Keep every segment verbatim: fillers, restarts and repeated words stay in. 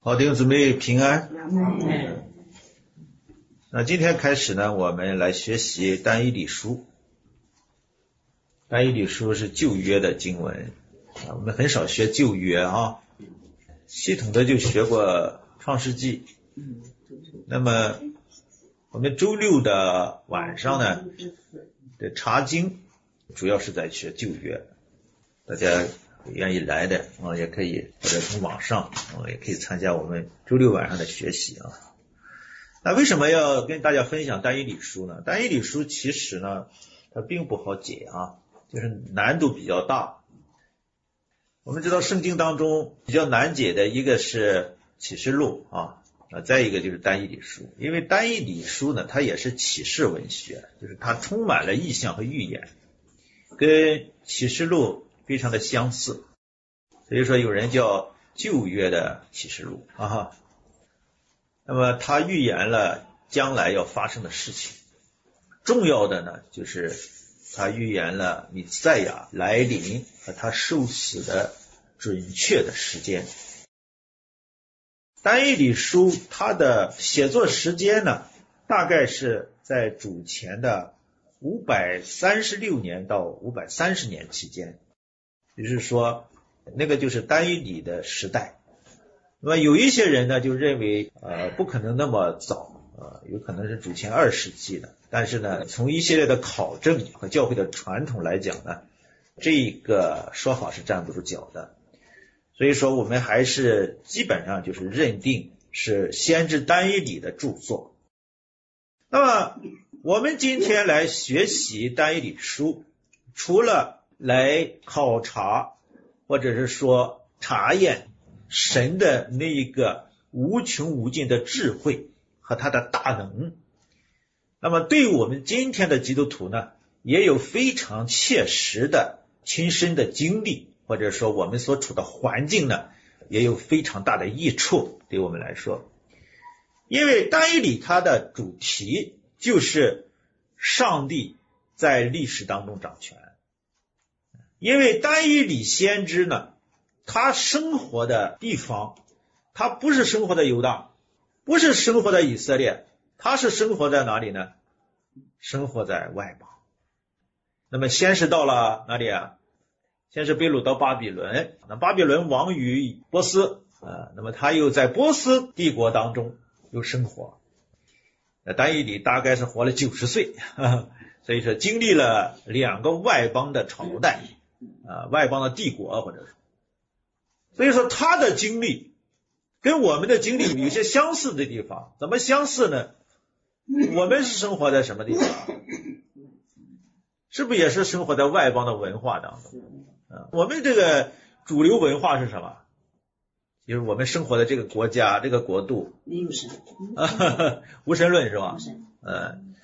好，弟兄姊妹平安。那今天开始呢，我们来学习但以理书。但以理书是旧约的经文啊，我们很少学旧约啊，系统的就学过创世纪。那么我们周六的晚上呢的查经主要是在学旧约，大家愿意来的啊，也可以或者从网上啊，也可以参加我们周六晚上的学习啊。那为什么要跟大家分享但以理书呢？但以理书其实呢，它并不好解啊，就是难度比较大。我们知道圣经当中比较难解的一个是启示录啊，再一个就是但以理书。因为但以理书呢，它也是启示文学，就是它充满了意象和预言，跟启示录非常的相似，所以说有人叫旧约的启示录啊。那么他预言了将来要发生的事情，重要的呢就是他预言了弥赛亚来临和他受死的准确的时间。但以理书它的写作时间呢，大概是在主前的五百三十六年到五百三十年期间，也就是说那个就是但以理的时代。那么有一些人呢就认为呃不可能那么早，呃有可能是主前二世纪的，但是呢从一系列的考证和教会的传统来讲呢，这个说法是站不住脚的。所以说我们还是基本上就是认定是先知但以理的著作。那么我们今天来学习但以理书，除了来考察或者是说查验神的那一个无穷无尽的智慧和他的大能，那么对我们今天的基督徒呢，也有非常切实的亲身的经历，或者说我们所处的环境呢，也有非常大的益处对我们来说。因为但以理他的主题就是上帝在历史当中掌权。因为但以理先知呢，他生活的地方，他不是生活在犹大，不是生活在以色列，他是生活在哪里呢？生活在外邦。那么先是到了哪里啊？先是被掳到巴比伦，那巴比伦亡于波斯啊，那么他又在波斯帝国当中又生活。那但以理大概是活了九十岁，呵呵，所以说经历了两个外邦的朝代啊，外邦的帝国，或者说，所以说他的经历跟我们的经历有些相似的地方。怎么相似呢？我们是生活在什么地方？是不是也是生活在外邦的文化当中？啊，我们这个主流文化是什么？就是我们生活的这个国家，这个国度没有神， 啊，无神论是吧？ 嗯，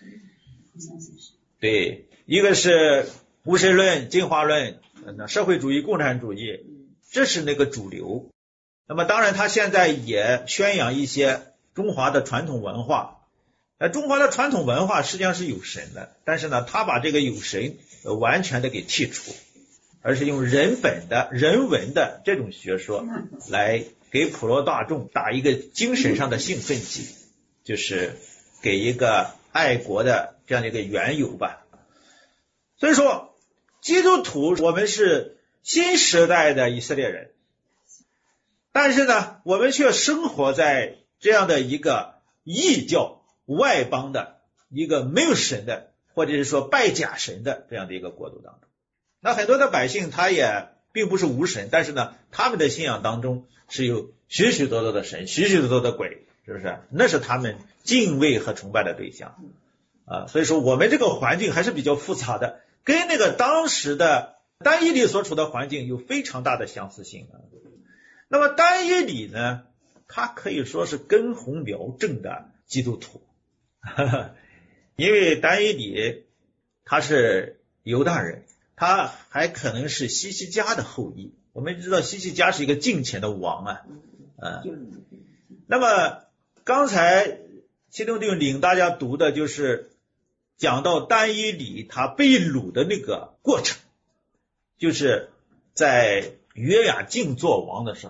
对，一个是无神论、进化论，那社会主义、共产主义，这是那个主流。那么当然他现在也宣扬一些中华的传统文化。呃，中华的传统文化实际上是有神的，但是呢他把这个有神完全的给剔除，而是用人本的人文的这种学说来给普罗大众打一个精神上的兴奋剂，就是给一个爱国的这样的一个缘由吧。所以说基督徒我们是新时代的以色列人，但是呢我们却生活在这样的一个异教外邦的一个没有神的，或者是说拜假神的这样的一个国度当中。那很多的百姓他也并不是无神，但是呢他们的信仰当中是有许许多多的神，许许多多的鬼，是不是？那是他们敬畏和崇拜的对象啊。所以说我们这个环境还是比较复杂的，跟那个当时的但以理所处的环境有非常大的相似性啊。那么但以理呢，他可以说是根红苗正的基督徒，呵呵，因为但以理他是犹大人，他还可能是西西家的后裔。我们知道西西家是一个敬虔的王啊，呃，那么刚才谢东弟领大家读的就是讲到但以理他被掳的那个过程，就是在约雅敬做王的时候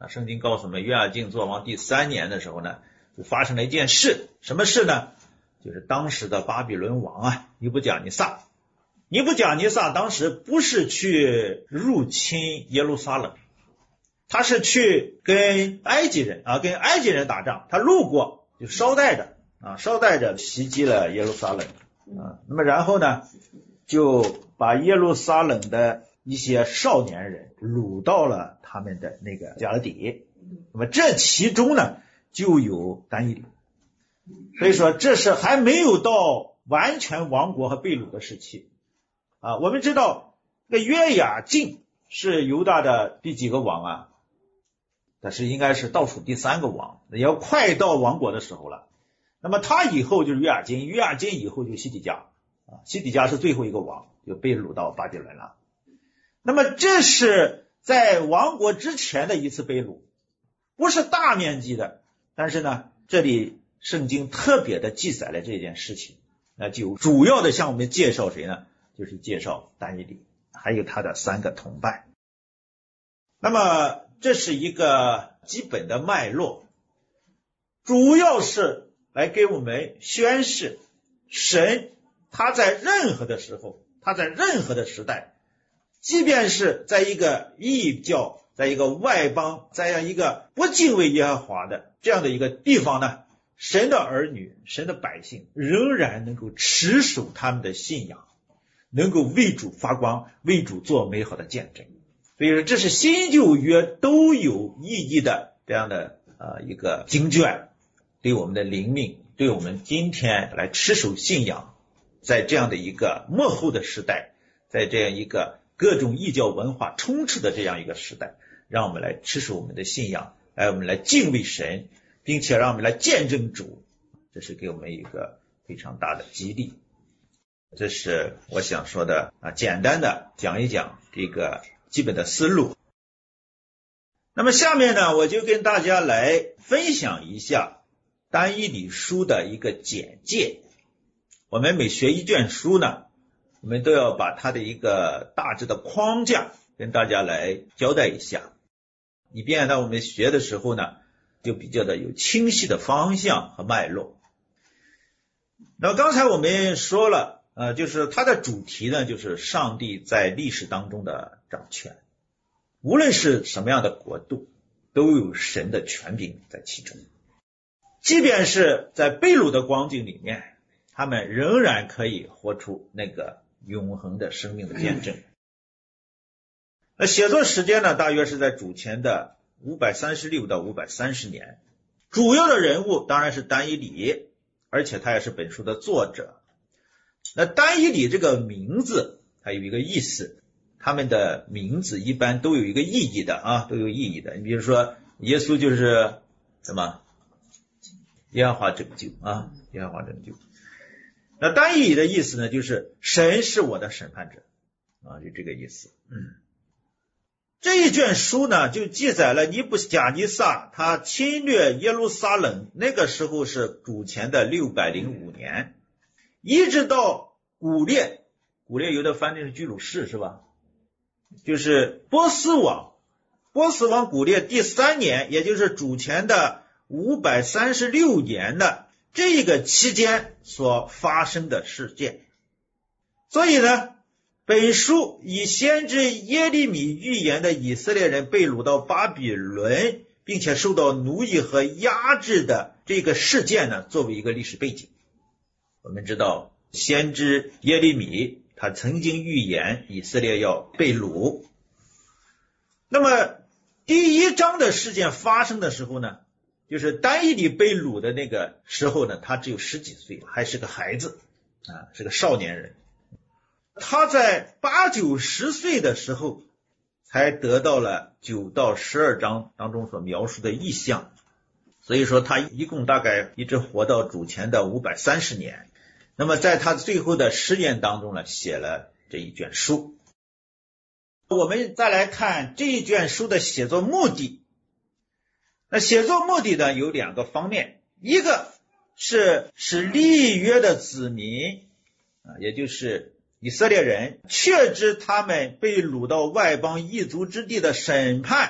啊，圣经告诉我们，约雅敬做王第三年的时候呢，就发生了一件事，什么事呢？就是当时的巴比伦王啊，尼布甲尼撒。尼布甲尼撒当时不是去入侵耶路撒冷，他是去跟埃及人啊，跟埃及人打仗，他路过就捎带着啊，捎带着袭击了耶路撒冷啊。那么然后呢，就把耶路撒冷的一些少年人掳到了他们的那个迦勒底。那么这其中呢，就有但以理。所以说这是还没有到完全亡国和被掳的时期啊。我们知道这个约雅敬是犹大的第几个王啊？但是应该是倒数第三个王，也要快到亡国的时候了。那么他以后就是约雅敬，约雅敬以后就西底家啊，西底家是最后一个王，就被掳到巴比伦了。那么这是在亡国之前的一次被掳，不是大面积的，但是呢，这里圣经特别的记载了这件事情，那就主要的向我们介绍谁呢？就是介绍但以理，还有他的三个同伴。那么这是一个基本的脉络，主要是来给我们宣示神他在任何的时候，他在任何的时代，即便是在一个异教，在一个外邦，在一个不敬畏耶和华的这样的一个地方呢，神的儿女，神的百姓仍然能够持守他们的信仰，能够为主发光，为主做美好的见证。所以说这是新旧约都有意义的这样的呃一个经卷，对我们的灵命，对我们今天来持守信仰，在这样的一个末后的时代，在这样一个各种异教文化充斥的这样一个时代，让我们来持守我们的信仰，来我们来敬畏神，并且让我们来见证主，这是给我们一个非常大的激励。这是我想说的啊，简单的讲一讲这个基本的思路。那么下面呢，我就跟大家来分享一下但以理书的一个简介。我们每学一卷书呢，我们都要把它的一个大致的框架跟大家来交代一下，以便呢我们学的时候呢就比较的有清晰的方向和脉络。那么刚才我们说了呃，就是它的主题呢，就是上帝在历史当中的掌权，无论是什么样的国度，都有神的权柄在其中。即便是在被掳的光景里面，他们仍然可以活出那个永恒的生命的见证。那写作时间呢，大约是在主前的五百三十六到五百三十年。主要的人物当然是但以理，而且他也是本书的作者。那但以理这个名字它有一个意思，他们的名字一般都有一个意义的啊，都有意义的。你比如说耶稣就是什么？耶和华拯救啊，耶和华拯救。那但以理的意思呢，就是神是我的审判者啊，就这个意思。嗯，这一卷书呢，就记载了尼布甲尼撒他侵略耶路撒冷，那个时候是主前的六百零五年，一直到古列，古列有的翻译是居鲁士是吧？就是波斯王，波斯王古列第三年，也就是主前的五百三十六年的这个期间所发生的事件。所以呢，本书以先知耶利米预言的以色列人被掳到巴比伦，并且受到奴役和压制的这个事件呢，作为一个历史背景。我们知道先知耶利米他曾经预言以色列要被掳。那么第一章的事件发生的时候呢，就是但以理被掳的那个时候呢，他只有十几岁，还是个孩子啊，是个少年人。他在八九十岁的时候才得到了九到十二章当中所描述的异象，所以说他一共大概一直活到主前的五百三十年。那么在他最后的十年当中呢，写了这一卷书。我们再来看这一卷书的写作目的。那写作目的呢有两个方面，一个是使立约的子民啊，也就是以色列人确知他们被掳到外邦异族之地的审判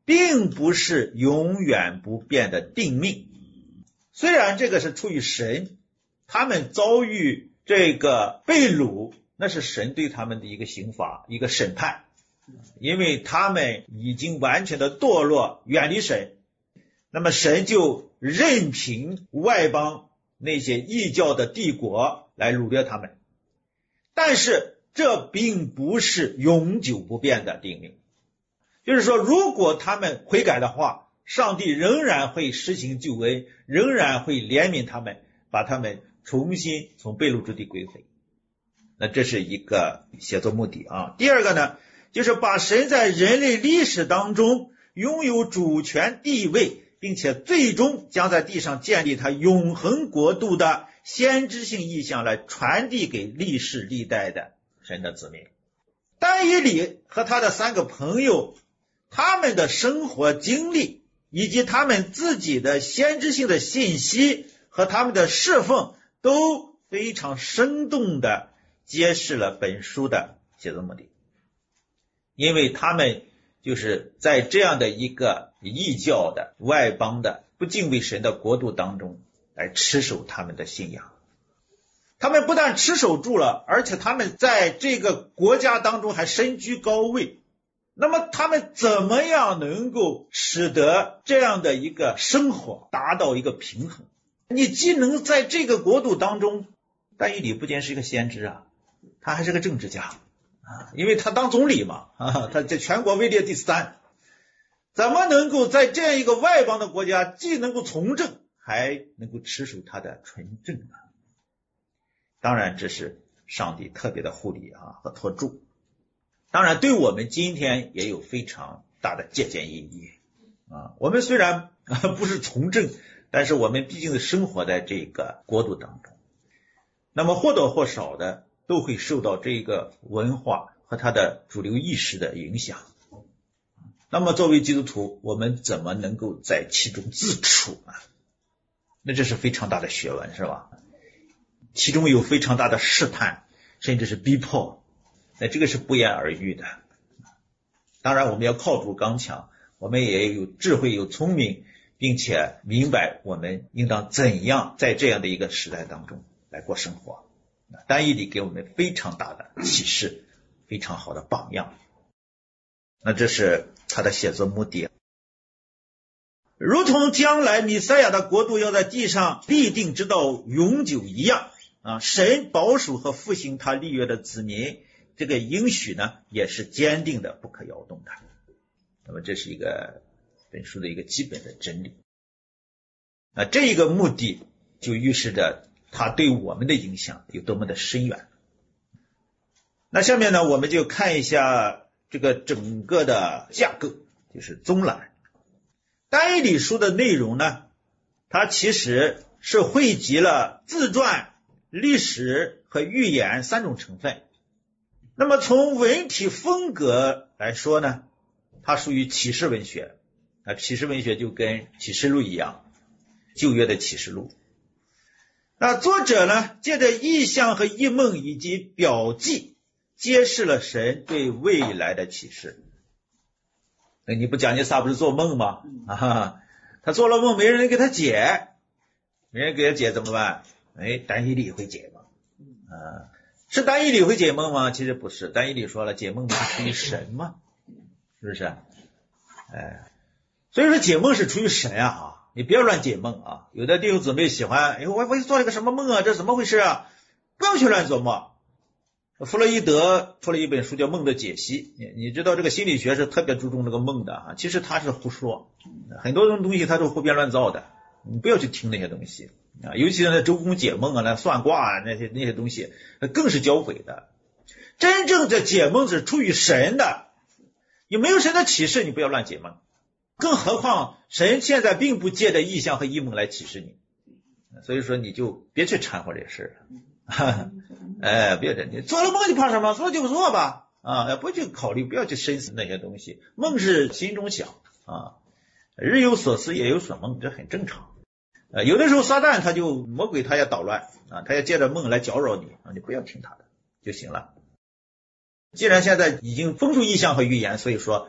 并不是永远不变的定命。虽然这个是出于神，他们遭遇这个被掳，那是神对他们的一个刑罚，一个审判，因为他们已经完全的堕落，远离神，那么神就任凭外邦那些异教的帝国来掳掠他们。但是这并不是永久不变的定命，就是说如果他们悔改的话，上帝仍然会施行救恩，仍然会怜悯他们，把他们重新从被掳之地归回。那这是一个写作目的啊。第二个呢，就是把神在人类历史当中拥有主权地位，并且最终将在地上建立他永恒国度的先知性意象来传递给历世历代的神的子民。但以理和他的三个朋友，他们的生活经历以及他们自己的先知性的信息和他们的侍奉，都非常生动地揭示了本书的写作目的。因为他们就是在这样的一个异教的外邦的不敬畏神的国度当中来持守他们的信仰。他们不但持守住了，而且他们在这个国家当中还身居高位。那么他们怎么样能够使得这样的一个生活达到一个平衡？你既能在这个国度当中，但以理不仅是一个先知啊，他还是个政治家啊，因为他当总理嘛啊，他在全国位列第三，怎么能够在这样一个外邦的国家，既能够从政，还能够持守他的纯正呢？当然这是上帝特别的护理啊和托住。当然对我们今天也有非常大的借鉴意义啊。我们虽然不是从政，但是我们毕竟是生活在这个国度当中，那么或多或少的都会受到这个文化和它的主流意识的影响。那么作为基督徒，我们怎么能够在其中自处呢？那这是非常大的学问，是吧？其中有非常大的试探，甚至是逼迫，那这个是不言而喻的。当然我们要靠主刚强，我们也有智慧有聪明，并且明白我们应当怎样在这样的一个时代当中来过生活。但以理给我们非常大的启示，非常好的榜样。那这是他的写作目的。如同将来弥赛亚的国度要在地上立定直到永久一样啊，神保守和复兴他立约的子民，这个应许呢也是坚定的不可摇动的。那么这是一个本书的一个基本的真理。那这一个目的就预示着它对我们的影响有多么的深远。那下面呢，我们就看一下这个整个的架构，就是综览。但以理书的内容呢，它其实是汇集了自传、历史和寓言三种成分。那么从文体风格来说呢，它属于启示文学啊，启示文学就跟启示录一样，旧约的启示录。那作者呢，借着异象和异梦以及表记，揭示了神对未来的启示。那你不讲尼撒不是做梦吗？啊，他做了梦，没人给他解，没人给他解怎么办？哎，但以理会解梦啊，是但以理会解梦吗？其实不是，但以理说了，解梦不是出于神吗？是不是？哎，所以说解梦是出于神啊。你不要乱解梦啊！有的弟兄姊妹喜欢，哎，我我做了个什么梦啊？这怎么回事啊？不要去乱做梦。弗洛伊德出了一本书叫《梦的解析》，你你知道这个心理学是特别注重这个梦的啊，其实他是胡说，很多东西他都胡编乱造的，你不要去听那些东西啊，尤其是那周公解梦啊、那算卦啊那些那些东西，更是教诲的。真正的解梦是出于神的，你没有神的启示，你不要乱解梦。更何况神现在并不借着异象和异梦来启示你，所以说你就别去掺和这事了。哎，别的，你做了梦你怕什么？做就做吧，啊，不去考虑，不要去深思那些东西。梦是心中想啊，日有所思，夜有所梦，这很正常。呃，有的时候撒旦他就魔鬼他也捣乱啊，他也借着梦来搅扰你啊，你不要听他的就行了。既然现在已经封住异象和预言，所以说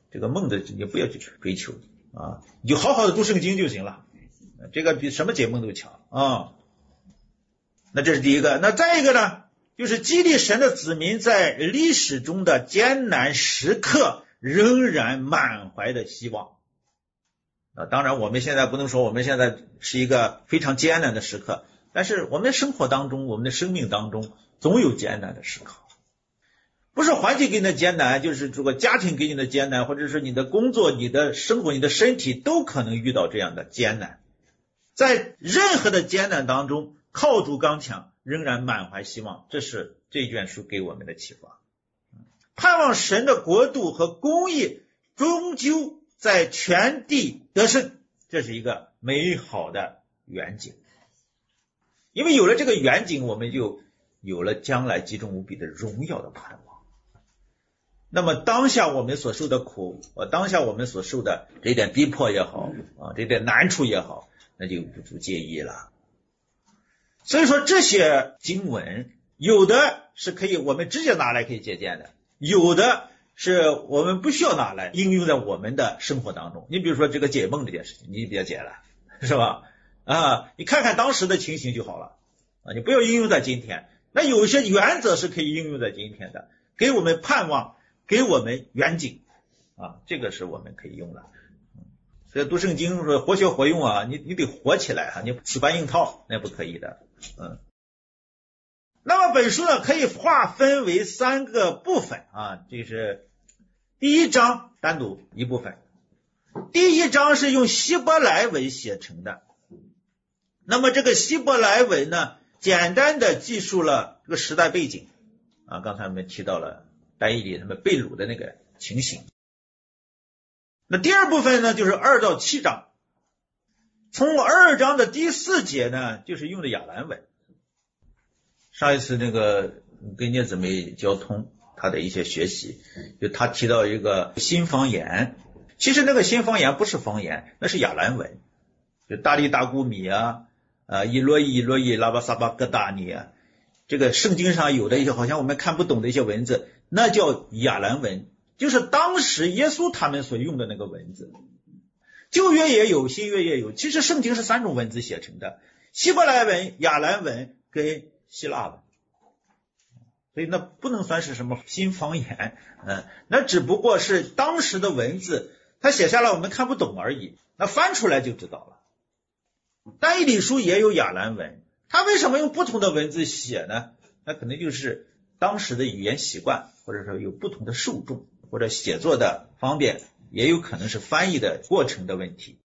这个梦的你不要去追求啊，你就好好的读圣经就行了，这个比什么解梦都强啊。那这是第一个。那再一个呢，就是激励神的子民在历史中的艰难时刻仍然满怀的希望啊。当然我们现在不能说我们现在是一个非常艰难的时刻，但是我们的生活当中，我们的生命当中总有艰难的时刻，不是环境给你的艰难，就是这个家庭给你的艰难，或者是你的工作、你的生活、你的身体都可能遇到这样的艰难。在任何的艰难当中靠住刚强，仍然满怀希望，这是这卷书给我们的启发。盼望神的国度和公义终究在全地得胜，这是一个美好的远景。因为有了这个远景，我们就有了将来极重无比的荣耀的盼望。那么当下我们所受的苦，当下我们所受的这点逼迫也好啊，这点难处也好，那就不足介意了。所以说这些经文有的是可以我们直接拿来可以借鉴的，有的是我们不需要拿来应用在我们的生活当中。你比如说这个解梦这件事情，你别解了，是吧？啊，你看看当时的情形就好了啊，你不要应用在今天。那有些原则是可以应用在今天的，给我们盼望，给我们远景啊，这个是我们可以用的。所以读圣经说活学活用啊，你你得活起来啊，你死搬硬套那不可以的。嗯，那么本书呢可以划分为三个部分啊，这是第一章单独一部分。第一章是用希伯来文写成的，那么这个希伯来文呢，简单的记述了这个时代背景啊，刚才我们提到了但以理他们被掳的那个情形。那第二部分呢，就是二到七章，从二章的第四节呢，就是用的亚兰文。上一次那个跟聂姊妹交通他的一些学习，就他提到一个新方言，其实那个新方言不是方言，那是亚兰文，就大利大古米啊，呃，伊洛伊伊洛伊拉巴萨巴戈达尼啊，这个圣经上有的一些好像我们看不懂的一些文字，那叫亚兰文，就是当时耶稣他们所用的那个文字。旧约也有，新约也有，其实圣经是三种文字写成的，希伯来文、亚兰文跟希腊文，所以那不能算是什么新方言，嗯，那只不过是当时的文字，他写下来我们看不懂而已，那翻出来就知道了。但以理书也有亚兰文，他为什么用不同的文字写呢？那可能就是当时的语言习惯，或者说有不同的受众，或者写作的方便，也有可能是翻译的过程的问题。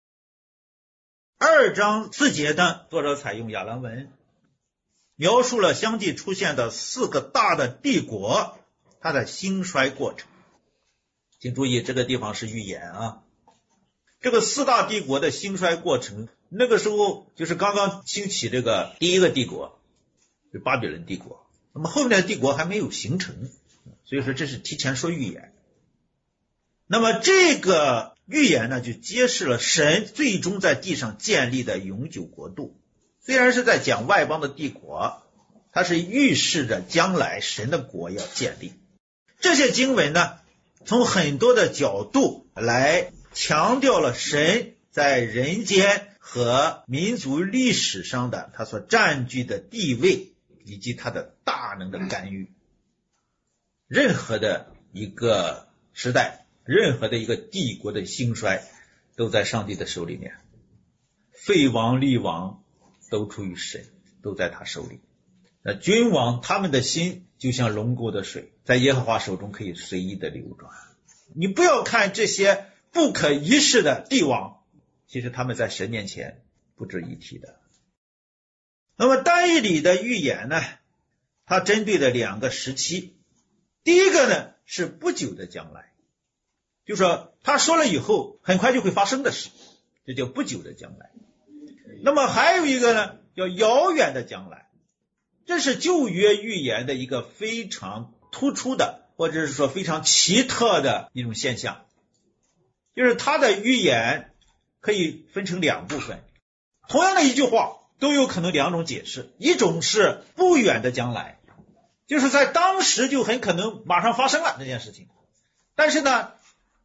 二章四节呢，作者采用亚兰文，描述了相继出现的四个大的帝国它的兴衰过程。请注意这个地方是预言啊，这个四大帝国的兴衰过程，那个时候就是刚刚兴起这个第一个帝国，就巴比伦帝国，那么后面的帝国还没有形成，所以说这是提前说预言。那么这个预言呢，就揭示了神最终在地上建立的永久国度。虽然是在讲外邦的帝国，它是预示着将来神的国要建立。这些经文呢，从很多的角度来强调了神在人间和民族历史上的他所占据的地位，以及他的大能的干预。任何的一个时代，任何的一个帝国的兴衰，都在上帝的手里面，废王立王都出于神，都在他手里。那君王他们的心就像龙沟的水，在耶和华手中可以随意的流转。你不要看这些不可一世的帝王，其实他们在神面前不值一提的。那么但以理的预言呢，它针对的两个时期，第一个呢是不久的将来，就说他说了以后很快就会发生的事，这叫不久的将来。那么还有一个呢叫遥远的将来，这是旧约预言的一个非常突出的，或者是说非常奇特的一种现象，就是他的预言可以分成两部分，同样的一句话都有可能两种解释。一种是不远的将来，就是在当时就很可能马上发生了这件事情，但是呢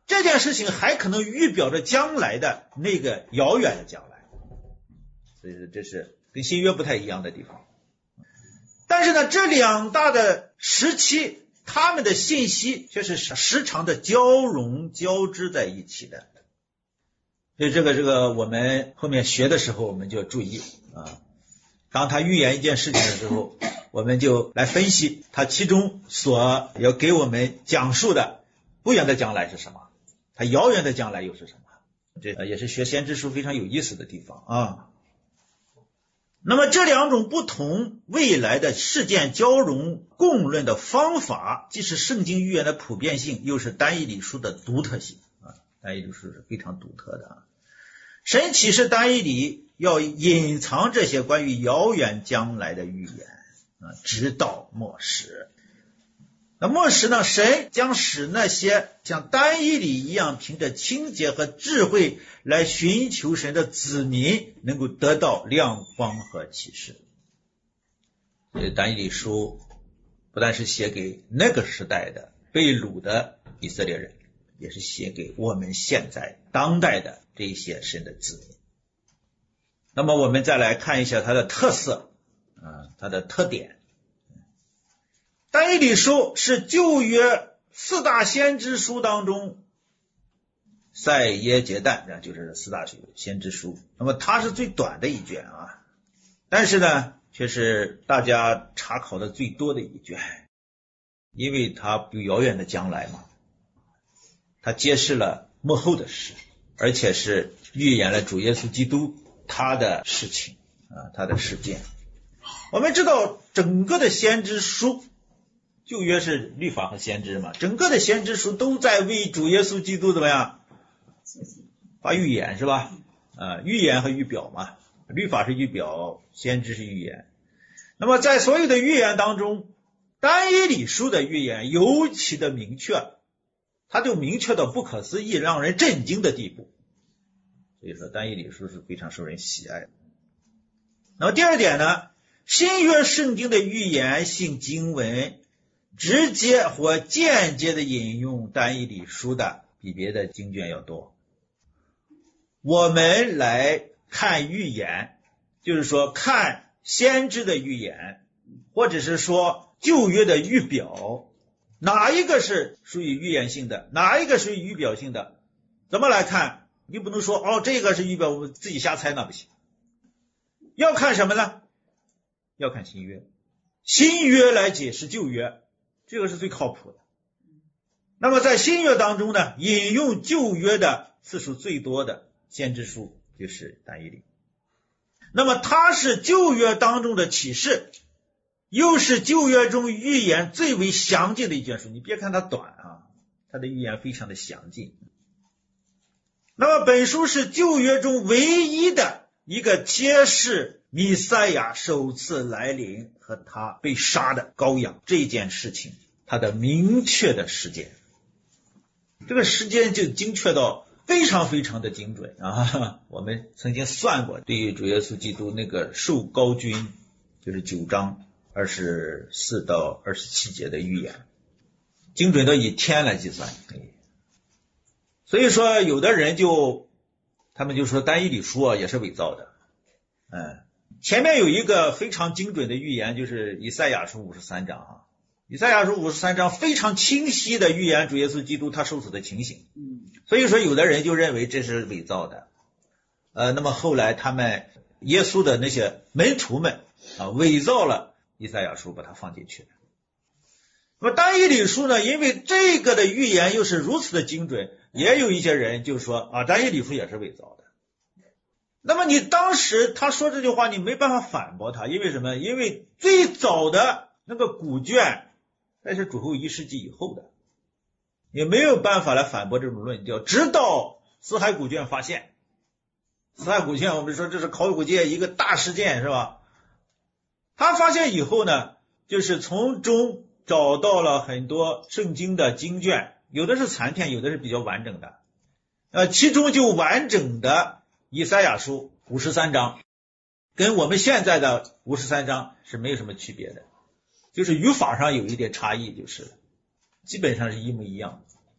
这件事情还可能预表着将来的那个遥远的将来，所以说这是跟新约不太一样的地方。但是呢，这两大的时期，他们的信息却是时常的交融交织在一起的。所以这个这个我们后面学的时候我们就要注意啊，当他预言一件事情的时候，我们就来分析他其中所要给我们讲述的不远的将来是什么，他遥远的将来又是什么，这也是学先知书非常有意思的地方啊。那么这两种不同未来的事件交融共论的方法，既是圣经预言的普遍性，又是但以理书的独特性啊。但以理书是非常独特的啊。神启示但以理要隐藏这些关于遥远将来的预言啊，直到末时。那末时呢，神将使那些像但以理一样凭着清洁和智慧来寻求神的子民能够得到亮光和启示。所以但以理书不但是写给那个时代的被掳的以色列人，也是写给我们现在当代的这些神的子民。那么我们再来看一下它的特色啊，它的特点。但以理书是旧约四大先知书当中赛耶结但，就是四大先知书，那么它是最短的一卷啊，但是呢却是大家查考的最多的一卷，因为它有遥远的将来嘛，它揭示了末后的事，而且是预言了主耶稣基督他的事情啊，他的事件。我们知道整个的先知书，旧约是律法和先知嘛，整个的先知书都在为主耶稣基督怎么样发预言，是吧？啊，预言和预表嘛，律法是预表，先知是预言。那么在所有的预言当中，但以理书的预言尤其的明确，它就明确到不可思议，让人震惊的地步。所以说但以理书是非常受人喜爱的。那么第二点呢，新约圣经的预言性经文直接或间接的引用但以理书的比别的经卷要多。我们来看预言，就是说看先知的预言，或者是说旧约的预表，哪一个是属于预言性的，哪一个属于预表性的，怎么来看？你不能说哦这个是预表，我自己瞎猜，那不行。要看什么呢？要看新约，新约来解释旧约，这个是最靠谱的。那么在新约当中呢，引用旧约的次数最多的先知书就是但以理。那么它是旧约当中的启示，又是旧约中预言最为详尽的一卷书。你别看它短啊，它的预言非常的详尽。那么本书是旧约中唯一的一个揭示弥赛亚首次来临和他被杀的羔羊这件事情它的明确的时间，这个时间就精确到非常非常的精准啊！我们曾经算过，对于主耶稣基督那个受膏君，就是九章二十四到二十七节的预言，精准到以天来计算。所以说有的人就他们就说但以理书啊也是伪造的。嗯，前面有一个非常精准的预言，就是以赛亚书五十三章啊。以赛亚书五十三章非常清晰的预言主耶稣基督他受死的情形。所以说有的人就认为这是伪造的。呃那么后来他们耶稣的那些门徒们啊伪造了以赛亚书，把它放进去。那么但以理书呢，因为这个的预言又是如此的精准，也有一些人就说啊但以理书也是伪造的。那么你当时他说这句话，你没办法反驳他，因为什么？因为最早的那个古卷那是主后一世纪以后的，也没有办法来反驳这种论调，直到死海古卷发现。死海古卷我们说这是考古界一个大事件，是吧？他发现以后呢，就是从中找到了很多圣经的经卷，有的是残片，有的是比较完整的。呃，其中就完整的以赛亚书五十三章跟我们现在的五十三章是没有什么区别的，就是语法上有一点差异，就是基本上是一模一样。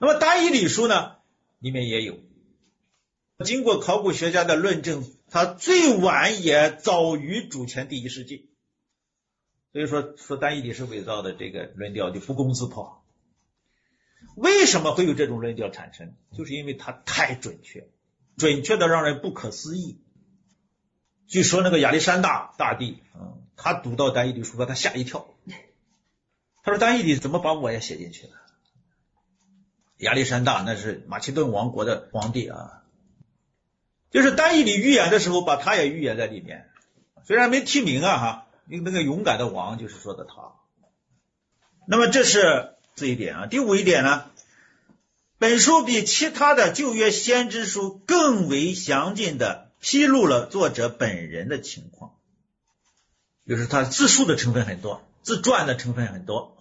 那么单一理书呢，里面也有，经过考古学家的论证，它最晚也早于主前第一世纪。所以说说单一理是伪造的这个论调就不攻自破。为什么会有这种论调产生？就是因为它太准确，准确的让人不可思议。据说那个亚历山大大帝，嗯，他读到单一理书说他吓一跳，他说单一理怎么把我也写进去了？亚历山大那是马其顿王国的皇帝啊，就是单一理预言的时候把他也预言在里面，虽然没提名啊哈，那个勇敢的王就是说的他。那么这是这一点啊。第五一点呢，本书比其他的旧约先知书更为详尽的披露了作者本人的情况，就是他自述的成分很多，自传的成分很多。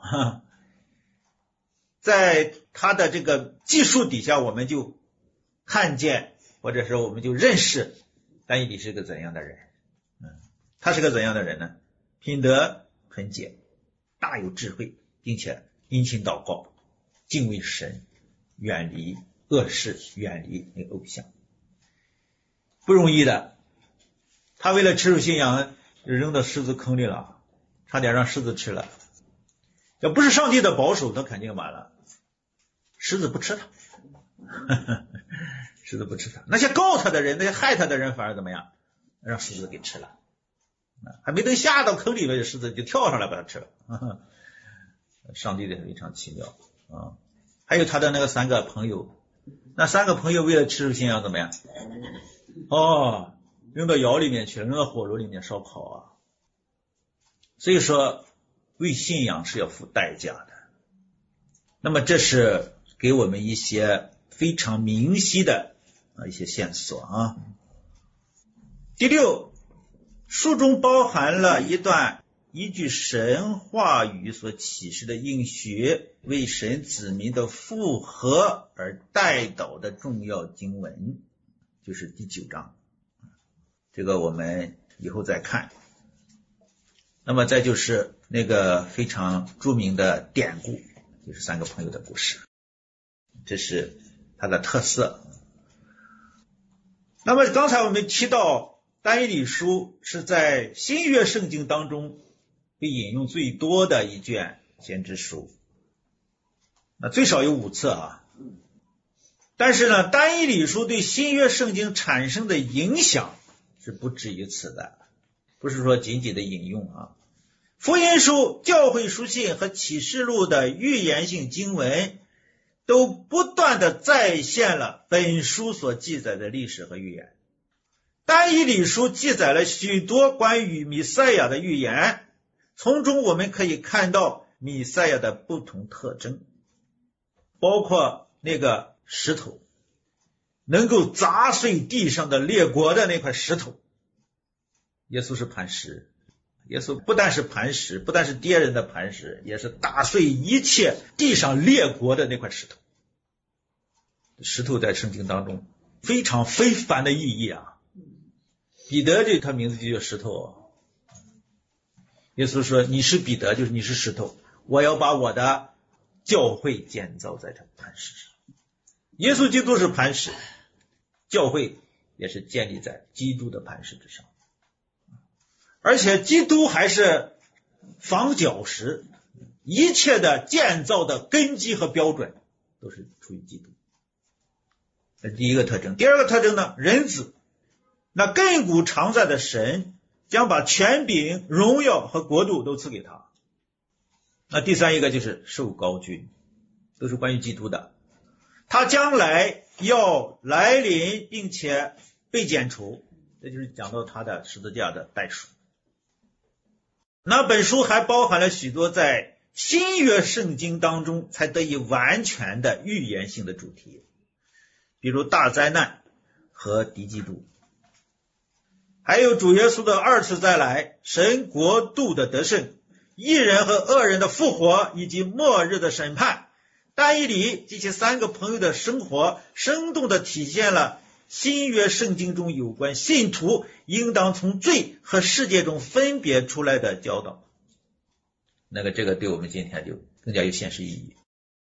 在他的这个记述底下，我们就看见或者说我们就认识单一理是个怎样的人。嗯，他是个怎样的人呢？品德纯洁，大有智慧，并且殷勤祷告，敬畏神，远离恶事，远离那个偶像，不容易的。他为了持守信仰扔到狮子坑里了，差点让狮子吃了。要不是上帝的保守，他肯定完了。狮子不吃他，狮子不吃他。那些告他的人，那些害他的人，反而怎么样？让狮子给吃了。还没等下到坑里面，狮子就跳上来把他吃了。上帝的非常奇妙啊！还有他的那个三个朋友，那三个朋友为了持守信仰怎么样？哦，扔到窑里面去了，扔到火炉里面烧烤啊！所以说，为信仰是要付代价的。那么这是给我们一些非常明晰的啊一些线索啊。第六，书中包含了一段依据神话语所启示的应许，为神子民的复合而代祷的重要经文，就是第九章。这个我们以后再看。那么再就是那个非常著名的典故，就是三个朋友的故事，这是它的特色。那么刚才我们提到单一理书是在新约圣经当中被引用最多的一卷先知书，那最少有五次啊。但是呢，单一理书对新约圣经产生的影响是不止于此的，不是说仅仅的引用啊。福音书、教会书信和启示录的预言性经文都不断的再现了本书所记载的历史和预言。单一理书记载了许多关于弥赛亚的预言，从中我们可以看到弥赛亚的不同特征，包括那个石头，能够砸碎地上的列国的那块石头，耶稣是磐石。耶稣不但是磐石，不但是跌人的磐石，也是打碎一切地上列国的那块石头。石头在圣经当中非常非凡的意义啊！彼得这他名字就叫石头。耶稣说你是彼得，就是你是石头，我要把我的教会建造在这磐石上。耶稣基督是磐石，教会也是建立在基督的磐石之上。而且基督还是房角石，一切的建造的根基和标准都是出于基督。这是第一个特征。第二个特征呢，人子，那亘古常在的神将把权柄、荣耀和国度都赐给他。那第三一个就是受膏君，都是关于基督的，他将来要来临并且被剪除，这就是讲到他的十字架的代赎。那本书还包含了许多在新约圣经当中才得以完全的预言性的主题，比如大灾难和敌基督，还有主耶稣的二次再来，神国度的得胜，义人和恶人的复活，以及末日的审判。但以理及其三个朋友的生活生动地体现了新约圣经中有关信徒应当从罪和世界中分别出来的教导。那个这个对我们今天就更加有现实意义。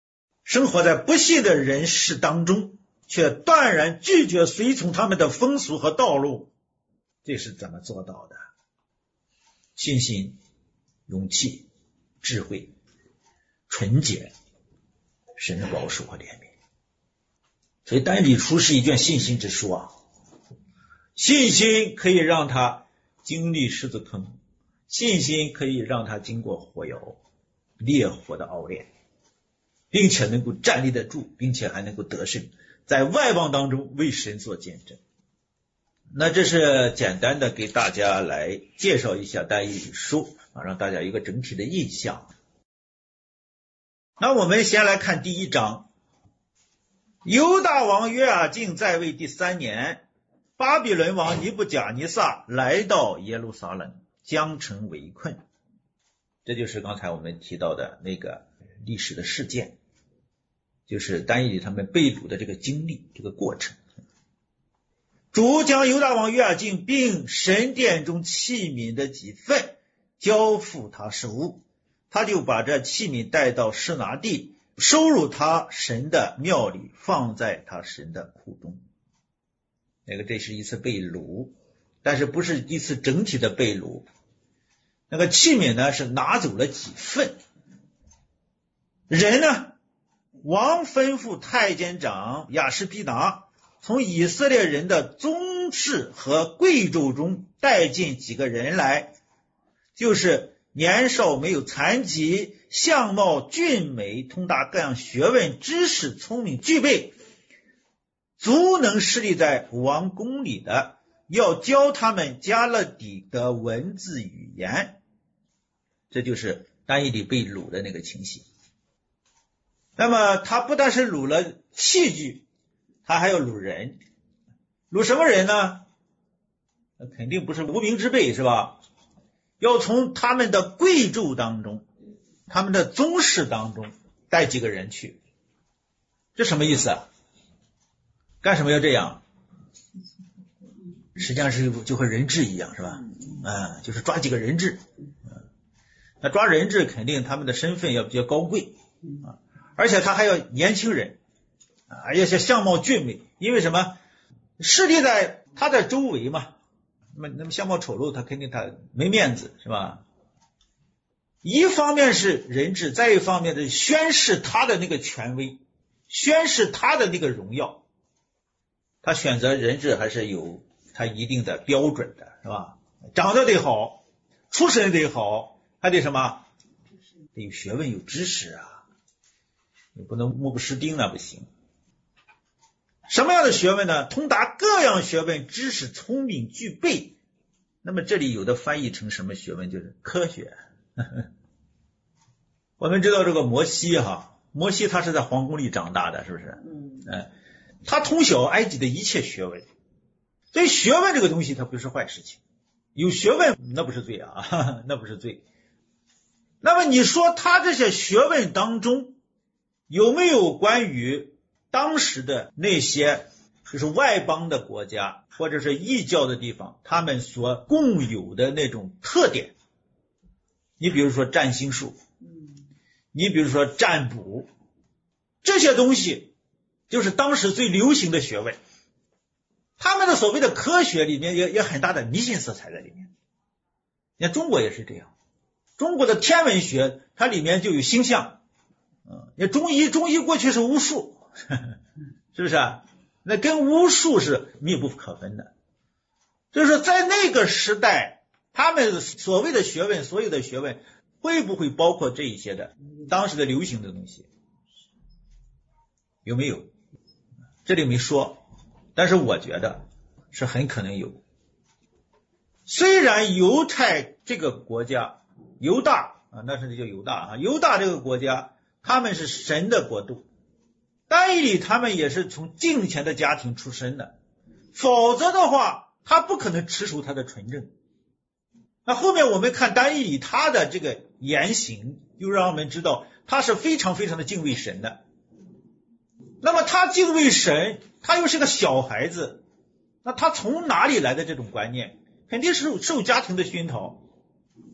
生活在不信的人世当中，却断然拒绝随从他们的风俗和道路，这是怎么做到的？信心、勇气、智慧、纯洁、神的保守和怜悯。所以但以理书是一卷信心之书啊，信心可以让他经历狮子坑，信心可以让他经过火窑烈火的熬炼，并且能够站立得住，并且还能够得胜，在外邦当中为神做见证。那这是简单的给大家来介绍一下但以理书啊，让大家有一个整体的印象。那我们先来看第一章。犹大王约雅敬在位第三年，巴比伦王尼布甲尼撒来到耶路撒冷，将城围困。这就是刚才我们提到的那个历史的事件，就是但以理他们被掳的这个经历，这个过程。主将犹大王约雅敬并神殿中器皿的几份交付他手，他就把这器皿带到示拿地，收入他神的庙里，放在他神的库中。那个这是一次被掳，但是不是一次整体的被掳。那个器皿呢是拿走了几份。人呢，王吩咐太监长亚施比拿从以色列人的宗室和贵胄中带进几个人来，就是年少没有残疾，相貌俊美，通达各样学问，知识聪明具备，足能侍立在王宫里的，要教他们加勒底的文字语言。这就是但以理被掳的那个情形。那么他不但是掳了器具，他还要掳人。掳什么人呢？肯定不是无名之辈，是吧？要从他们的贵胄当中，他们的宗室当中带几个人去。这什么意思啊？干什么要这样？实际上是就和人质一样，是吧？啊，就是抓几个人质。那抓人质肯定他们的身份要比较高贵啊，而且他还要年轻人啊，而且相貌俊美，因为什么？势力在他的周围嘛，那么那么相貌丑陋，他肯定他没面子，是吧？一方面是人质，再一方面是宣示他的那个权威，宣示他的那个荣耀。他选择人质还是有他一定的标准的，是吧？长得得好，出身得好，还得什么？得有学问有知识啊，你不能目不识丁啊，不行。什么样的学问呢？通达各样学问，知识聪明具备。那么这里有的翻译成什么学问？就是科学。我们知道这个摩西哈，摩西他是在皇宫里长大的，是不是？嗯，他通晓埃及的一切学问，所以学问这个东西它不是坏事情，有学问那不是罪啊，那不是罪。那么你说他这些学问当中有没有关于当时的那些就是外邦的国家或者是异教的地方他们所共有的那种特点？你比如说占星术，你比如说占卜，这些东西就是当时最流行的学问，他们的所谓的科学里面也也很大的迷信色彩在里面。你看中国也是这样，中国的天文学它里面就有星象，嗯，你中医中医过去是巫术，是不是啊？那跟巫术是密不可分的。就是说在那个时代，他们所谓的学问，所有的学问会不会包括这一些的当时的流行的东西？有没有？这里没说，但是我觉得是很可能有。虽然犹太这个国家，犹大啊，那是叫犹大啊，犹大这个国家他们是神的国度，但以理他们也是从敬虔的家庭出身的，否则的话他不可能持守他的纯正。那后面我们看但以理他的这个言行，就让我们知道他是非常非常的敬畏神的。那么他敬畏神，他又是个小孩子，那他从哪里来的这种观念？肯定是受家庭的熏陶。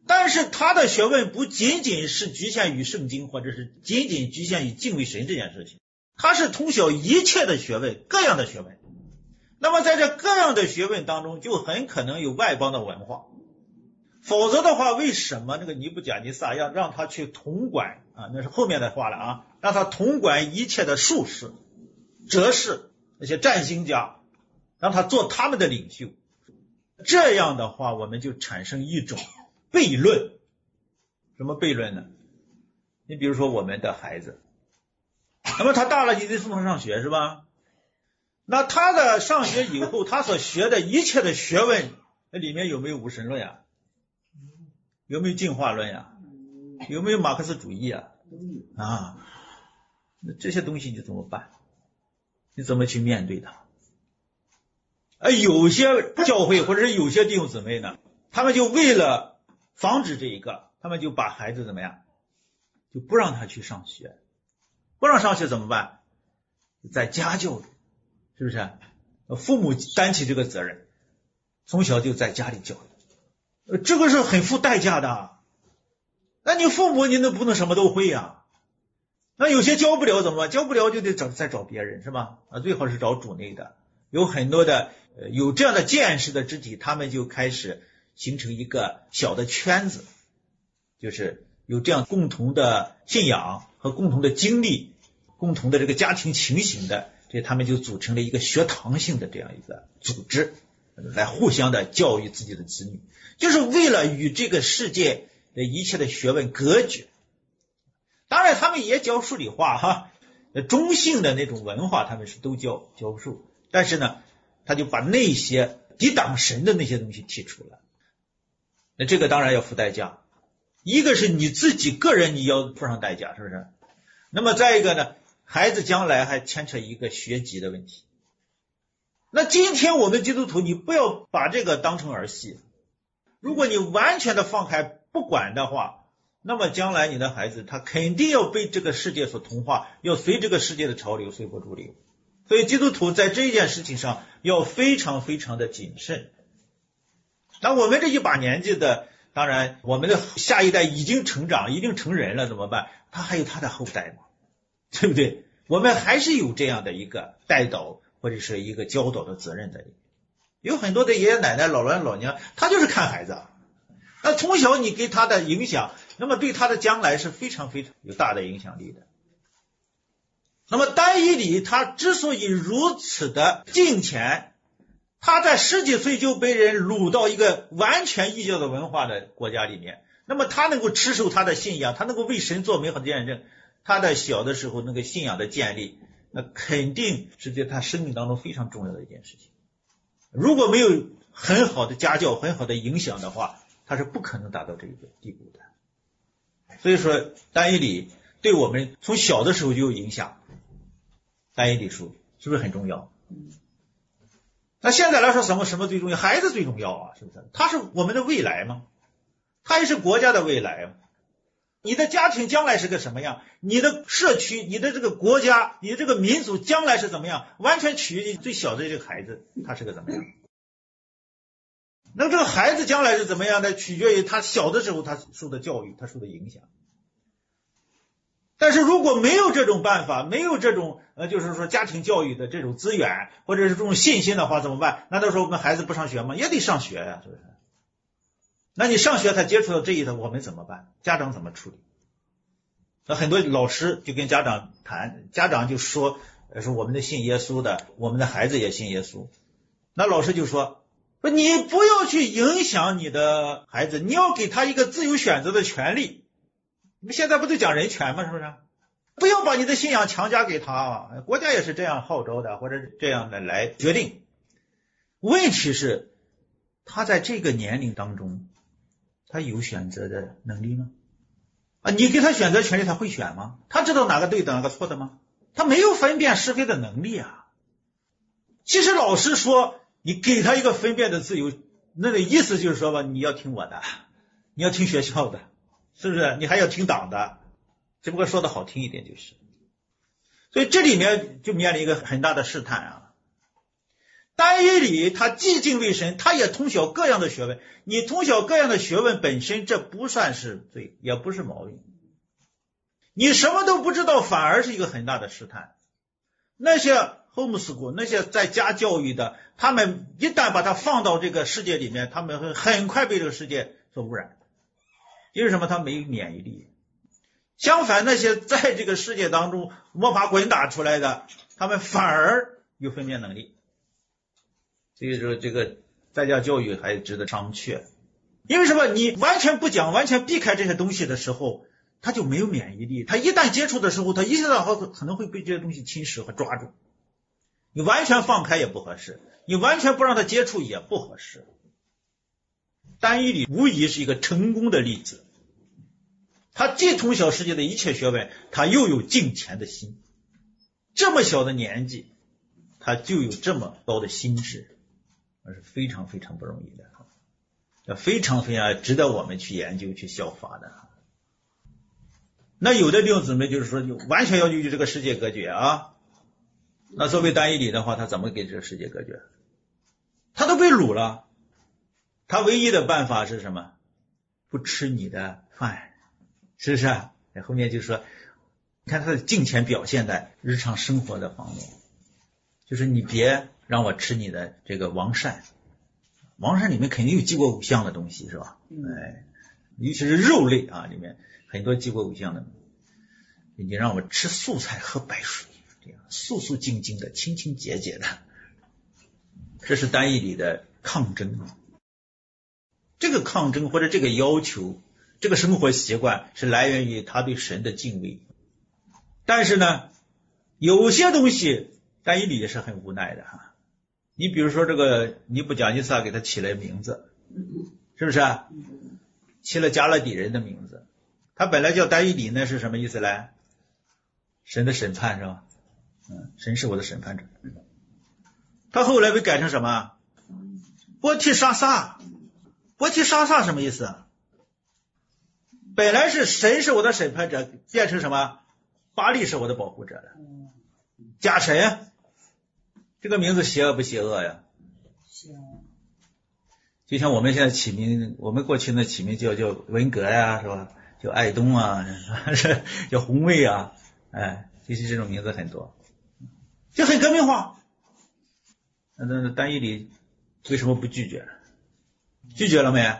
但是他的学问不仅仅是局限于圣经，或者是仅仅局限于敬畏神这件事情，他是通晓一切的学问，各样的学问。那么在这各样的学问当中，就很可能有外邦的文化。否则的话，为什么那个尼布甲尼撒要让他去统管啊？那是后面的话了啊，让他统管一切的术士、哲士、那些占星家，让他做他们的领袖。这样的话，我们就产生一种悖论。什么悖论呢？你比如说我们的孩子，那么他大了，你得送他上学是吧？那他的上学以后，他所学的一切的学问，那里面有没有无神论呀？有没有进化论呀？有没有马克思主义啊？啊，那这些东西你怎么办？你怎么去面对它？而有些教会或者是有些弟兄姊妹呢，他们就为了防止这一个，他们就把孩子怎么样，就不让他去上学。不让上学怎么办？在家教育，是不是？父母担起这个责任，从小就在家里教育，这个是很付代价的。那你父母你能不能什么都会呀？那有些教不了怎么办？教不了就得找再找别人是吧？啊，最好是找主内的。有很多的呃有这样的见识的肢体，他们就开始形成一个小的圈子，就是有这样共同的信仰和共同的经历，共同的这个家庭情形的，这他们就组成了一个学堂性的这样一个组织，来互相的教育自己的子女，就是为了与这个世界的一切的学问隔绝。当然他们也教数理化哈，中性的那种文化他们是都教教授，但是呢他就把那些抵挡神的那些东西剔除了。那这个当然要付代价，一个是你自己个人你要付上代价，是不是？那么再一个呢，孩子将来还牵扯一个学籍的问题。那今天我们基督徒，你不要把这个当成儿戏，如果你完全的放开不管的话，那么将来你的孩子他肯定要被这个世界所同化，要随这个世界的潮流随波逐流。所以基督徒在这件事情上要非常非常的谨慎。那我们这一把年纪的，当然我们的下一代已经成长已经成人了，怎么办？他还有他的后代嘛，对不对？我们还是有这样的一个带导或者是一个教导的责任在里面。有很多的爷爷奶奶老人老娘，他就是看孩子，那从小你给他的影响，那么对他的将来是非常非常有大的影响力的。那么单一理他之所以如此的敬虔，他在十几岁就被人掳到一个完全异教的文化的国家里面，那么他能够持守他的信仰，他能够为神做美好的见证，他在小的时候那个信仰的建立，那肯定是在他生命当中非常重要的一件事情。如果没有很好的家教很好的影响的话，他是不可能达到这个地步的。所以说单一理对我们从小的时候就有影响，单一理数是不是很重要？那现在来说什么什么最重要？孩子最重要啊，是不是？他是我们的未来嘛，他也是国家的未来嘛。你的家庭将来是个什么样？你的社区、你的这个国家、你的这个民族将来是怎么样？完全取决于最小的这个孩子他是个怎么样。那这个孩子将来是怎么样的，取决于他小的时候他受的教育，他受的影响。但是如果没有这种办法，没有这种呃，就是说家庭教育的这种资源或者是这种信心的话，怎么办？那到时候我们孩子不上学吗？也得上学呀，是不是？那你上学他接触到这一的，我们怎么办？家长怎么处理？那很多老师就跟家长谈，家长就说说我们的信耶稣的，我们的孩子也信耶稣。那老师就说，你不要去影响你的孩子，你要给他一个自由选择的权利。你们现在不都讲人权吗？是不是？不要把你的信仰强加给他，国家也是这样号召的，或者这样的来决定。问题是他在这个年龄当中他有选择的能力吗？啊，你给他选择权利他会选吗？他知道哪个对的哪个错的吗？他没有分辨是非的能力啊。其实老师说你给他一个分辨的自由，那个意思就是说吧，你要听我的，你要听学校的，是不是？你还要听党的，只不过说的好听一点就是。所以这里面就面临一个很大的试探啊。 但以理他既敬畏神，他也通晓各样的学问。你通晓各样的学问本身这不算是罪，也不是毛病。你什么都不知道，反而是一个很大的试探。那些 homeschool 那些在家教育的，他们一旦把它放到这个世界里面，他们会很快被这个世界所污染。因为什么？他没有免疫力。相反，那些在这个世界当中摸爬滚打出来的，他们反而有分辨能力。所以说这个在家教育还值得商榷。因为什么？你完全不讲，完全避开这些东西的时候，他就没有免疫力。他一旦接触的时候，他一下可能会被这些东西侵蚀和抓住。你完全放开也不合适，你完全不让他接触也不合适。但以理无疑是一个成功的例子。他既通晓世界的一切学问，他又有敬虔的心。这么小的年纪，他就有这么高的心智，那是非常非常不容易的，要非常非常值得我们去研究去效法的。那有的弟兄姊妹就是说就完全要与这个世界隔绝啊，那作为但以理的话，他怎么给这个世界隔绝？他都被掳了，他唯一的办法是什么？不吃你的饭，是不是啊？后面就说你看他的敬虔表现在日常生活的方面，就是你别让我吃你的这个王膳，王膳里面肯定有祭过偶像的东西，是吧？哎，尤其是肉类啊，里面很多祭过偶像的，你让我吃素菜喝白水，这样素素净净的清清洁洁的，这是但以理的抗争。这个抗争或者这个要求，这个生活习惯是来源于他对神的敬畏。但是呢，有些东西但以理也是很无奈的哈。你比如说这个尼布甲尼撒给他起了名字，是不是啊？起了加勒底人的名字。他本来叫但以理呢，是什么意思呢？神的审判是吧？嗯，神是我的审判者。他后来被改成什么？波提沙撒。波提沙撒什么意思？本来是神是我的审判者，变成什么？巴力是我的保护者了。假神，这个名字邪恶不邪恶呀？邪恶。就像我们现在起名，我们过去呢起名叫叫文革呀，是吧？叫爱东啊，叫红卫啊，哎，其实这种名字很多，就很革命化。那那但以理为什么不拒绝？拒绝了没？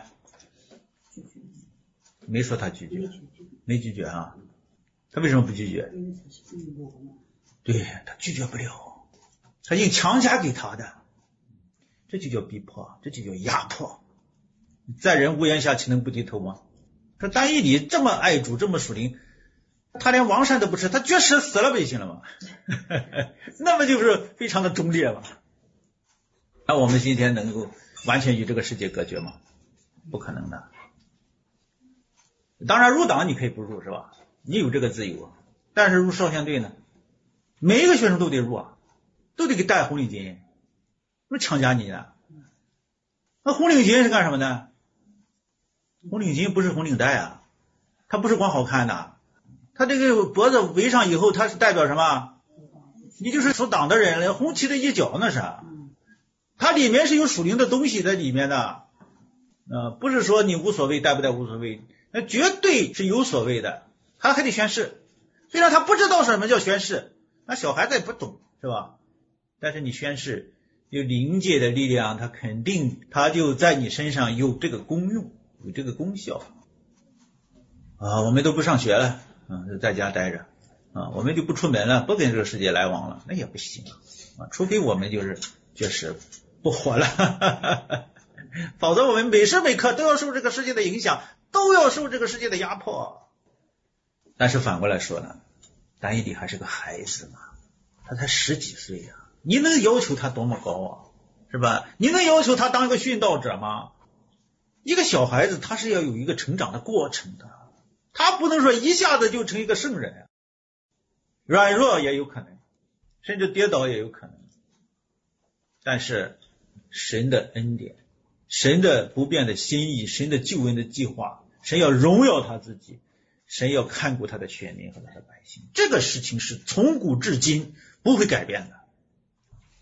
没说他拒绝，没拒绝啊。他为什么不拒绝？对，他拒绝不了，他硬强加给他的，这就叫逼迫，这就叫压迫。在人屋檐下岂能不低头吗？说但以理这么爱主，这么属灵，他连王膳都不吃，他绝食死了不就行了吗？那么就是非常的忠烈嘛。那我们今天能够完全与这个世界隔绝吗？不可能的。当然入党你可以不入，是吧？你有这个自由，但是入少先队呢，每一个学生都得入啊，都得给戴红领巾，不是强加你的。那红领巾是干什么呢？红领巾不是红领带啊，它不是光好看的，它这个脖子围上以后，它是代表什么？你就是属党的人了，红旗的一角那是，它里面是有属灵的东西在里面的，呃，不是说你无所谓带不带无所谓，那绝对是有所谓的。他还得宣誓，虽然他不知道什么叫宣誓，那小孩子也不懂，是吧？但是你宣誓有灵界的力量，他肯定他就在你身上有这个功用，有这个功效啊。我们都不上学了啊，就在家待着啊，我们就不出门了，不跟这个世界来往了，那也不行啊，除非我们就是确实不活了否则我们每时每刻都要受这个世界的影响，都要受这个世界的压迫。但是反过来说呢，但以理还是个孩子嘛，他才十几岁呀、啊，你能要求他多么高啊，是吧？你能要求他当一个殉道者吗？一个小孩子他是要有一个成长的过程的，他不能说一下子就成一个圣人，软弱也有可能，甚至跌倒也有可能。但是神的恩典，神的不变的心意，神的救恩的计划，神要荣耀他自己，神要看顾他的选民和他的百姓，这个事情是从古至今不会改变的。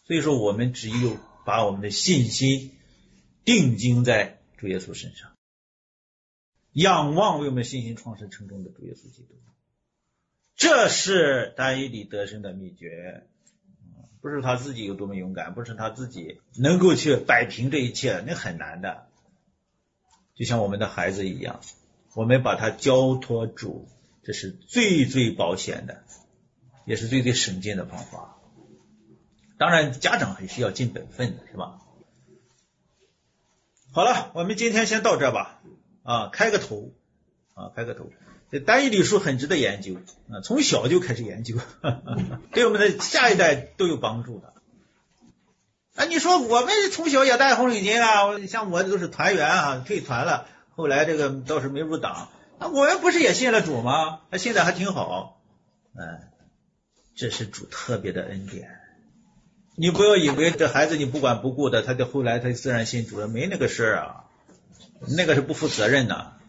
所以说我们只有把我们的信心定睛在主耶稣身上，仰望为我们信心创始成终的主耶稣基督，这是但以理得胜的秘诀。不是他自己有多么勇敢，不是他自己能够去摆平这一切，那很难的。就像我们的孩子一样，我们把他交托主，这是最最保险的，也是最最省劲的方法。当然家长还是要尽本分的，是吧？好了，我们今天先到这吧，啊，开个头啊，开个头。这但以理书很值得研究啊，从小就开始研究，呵呵，对我们的下一代都有帮助的。啊，你说我们从小也带红领巾啊，像我都是团员啊，退团了，后来这个倒是没入党，啊，我们不是也信了主吗？他信的还挺好，嗯，这是主特别的恩典。你不要以为这孩子你不管不顾的，他就后来他自然信主了，没那个事啊，那个是不负责任的。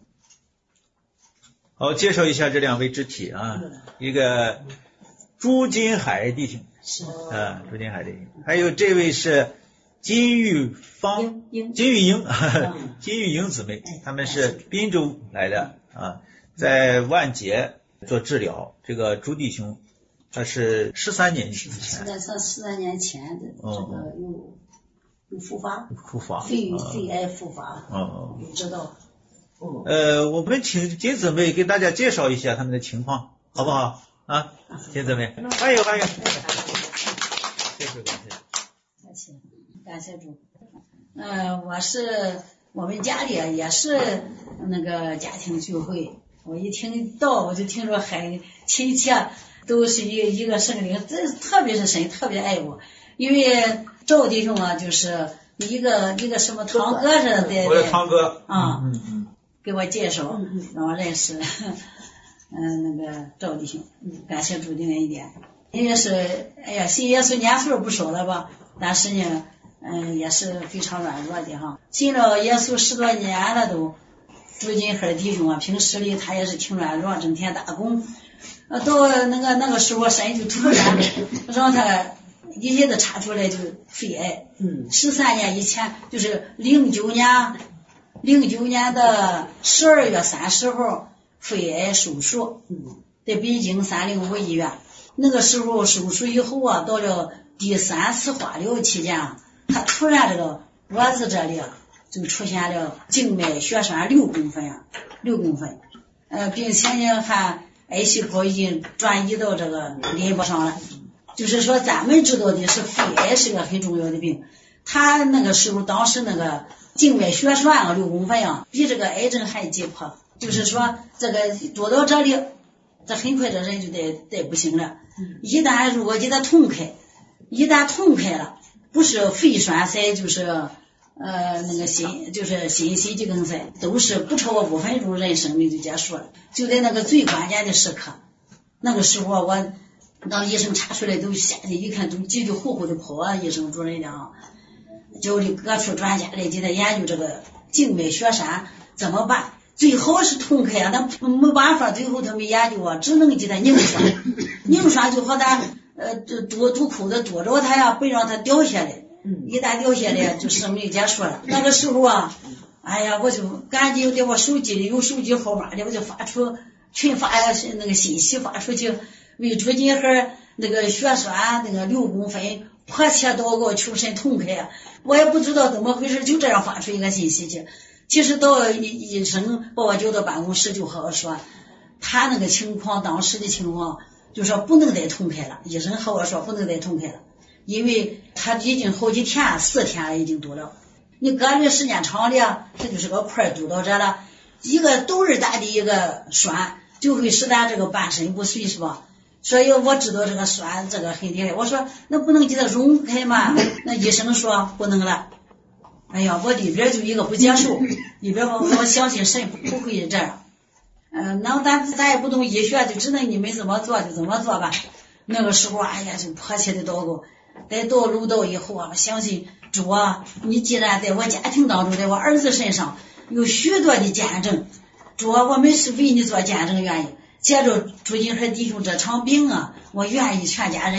好，介绍一下这两位肢体啊，一个朱金海弟兄，啊，朱金海弟兄，还有这位是金玉芳、金玉英、金玉英姊妹，他们是滨州来的啊，在万捷做治疗。这个朱弟兄他是十三年之前， 现在是十三年前的，这个有有复发， 复发， 肺肺癌复发， 嗯， 有知道。 呃，我们请金姊妹给大家介绍一下他们的情况，好不好？啊，金姊妹，欢迎欢迎，谢谢感谢， 感谢感谢主。呃，我是我们家里也是那个家庭聚会，我一听到我就听着很亲切，都是一一个圣灵，这特别是神特别爱我，因为赵弟兄啊，就是一个一个什么堂哥似的， 我的堂哥啊， 嗯嗯。 给我介绍，让我认识，嗯，那个赵弟兄，感谢主的恩典。也是，哎呀，信耶稣年数不少了吧？但是呢，嗯，也是非常软弱的哈。信了耶稣十多年了都，朱金海弟兄啊，平时里他也是挺软弱，整天打工。呃，到那个那个时候，神就突然让他一下子查出来就肺癌。嗯，十三年以前，就是零九年。零九年的十二月三十号，肺癌手术，在北京三零五医院。那个时候手术以后啊，到了第三次化疗期间，他突然这个脖子这里就出现了静脉血栓六公分啊，六公分，呃，并且呢还癌细胞已经转移到这个淋巴上了。就是说，咱们知道的是肺癌是个很重要的病，他那个时候当时那个。静脉血栓啊，六公分啊，比这个癌症还急迫。就是说，这个多到这里，这很快这人就得得不行了。一旦如果给他痛开，一旦痛开了，不是肺栓塞，就是呃那个心，就是心肌肌梗塞，都是不超过五分钟，人生命就结束了。就在那个最关键的时刻，那个时候我当医生查出来，都吓得一看都急急呼呼的跑啊，医生主任的啊。叫的各处专家来给他研究这个静脉血栓怎么办，最好是痛开啊，那没办法，最后他们研究啊，只能给他凝栓，凝栓就和他呃堵堵口子堵着他呀，不让他掉下来，一旦掉下来就生命结束了。那个时候啊，哎呀，我就赶紧在我手机里有手机号码的，我就发出群发那个信息发出去，为朱金海那个血栓那个六公分。迫切祷告求神痛开啊！我也不知道怎么回事，就这样发出一个信息去。其实到医生把我叫到办公室，就和我说，他那个情况，当时的情况，就说不能再痛开了。医生和我说不能再痛开了，因为他已经好几天，四天了已经堵了。你隔离时间长了，它就是个块堵到这了，一个斗儿大的一个栓，就会使咱这个半身不遂，是吧？所以我知道这个栓这个很厉害，我说那不能给它溶开吗？那医生说不能了。哎呀，我里边就一个不接受，里边我我相信神不会这样。嗯、呃，那咱咱也不懂医学，就只能你们怎么做就怎么做吧。那个时候哎呀，就迫切的祷告。在到楼道以后啊，我相信主啊，你既然在我家庭当中，在我儿子身上有许多的见证，主啊，我们是为你做见证愿意。借着朱金海弟兄这场病啊，我愿意全家人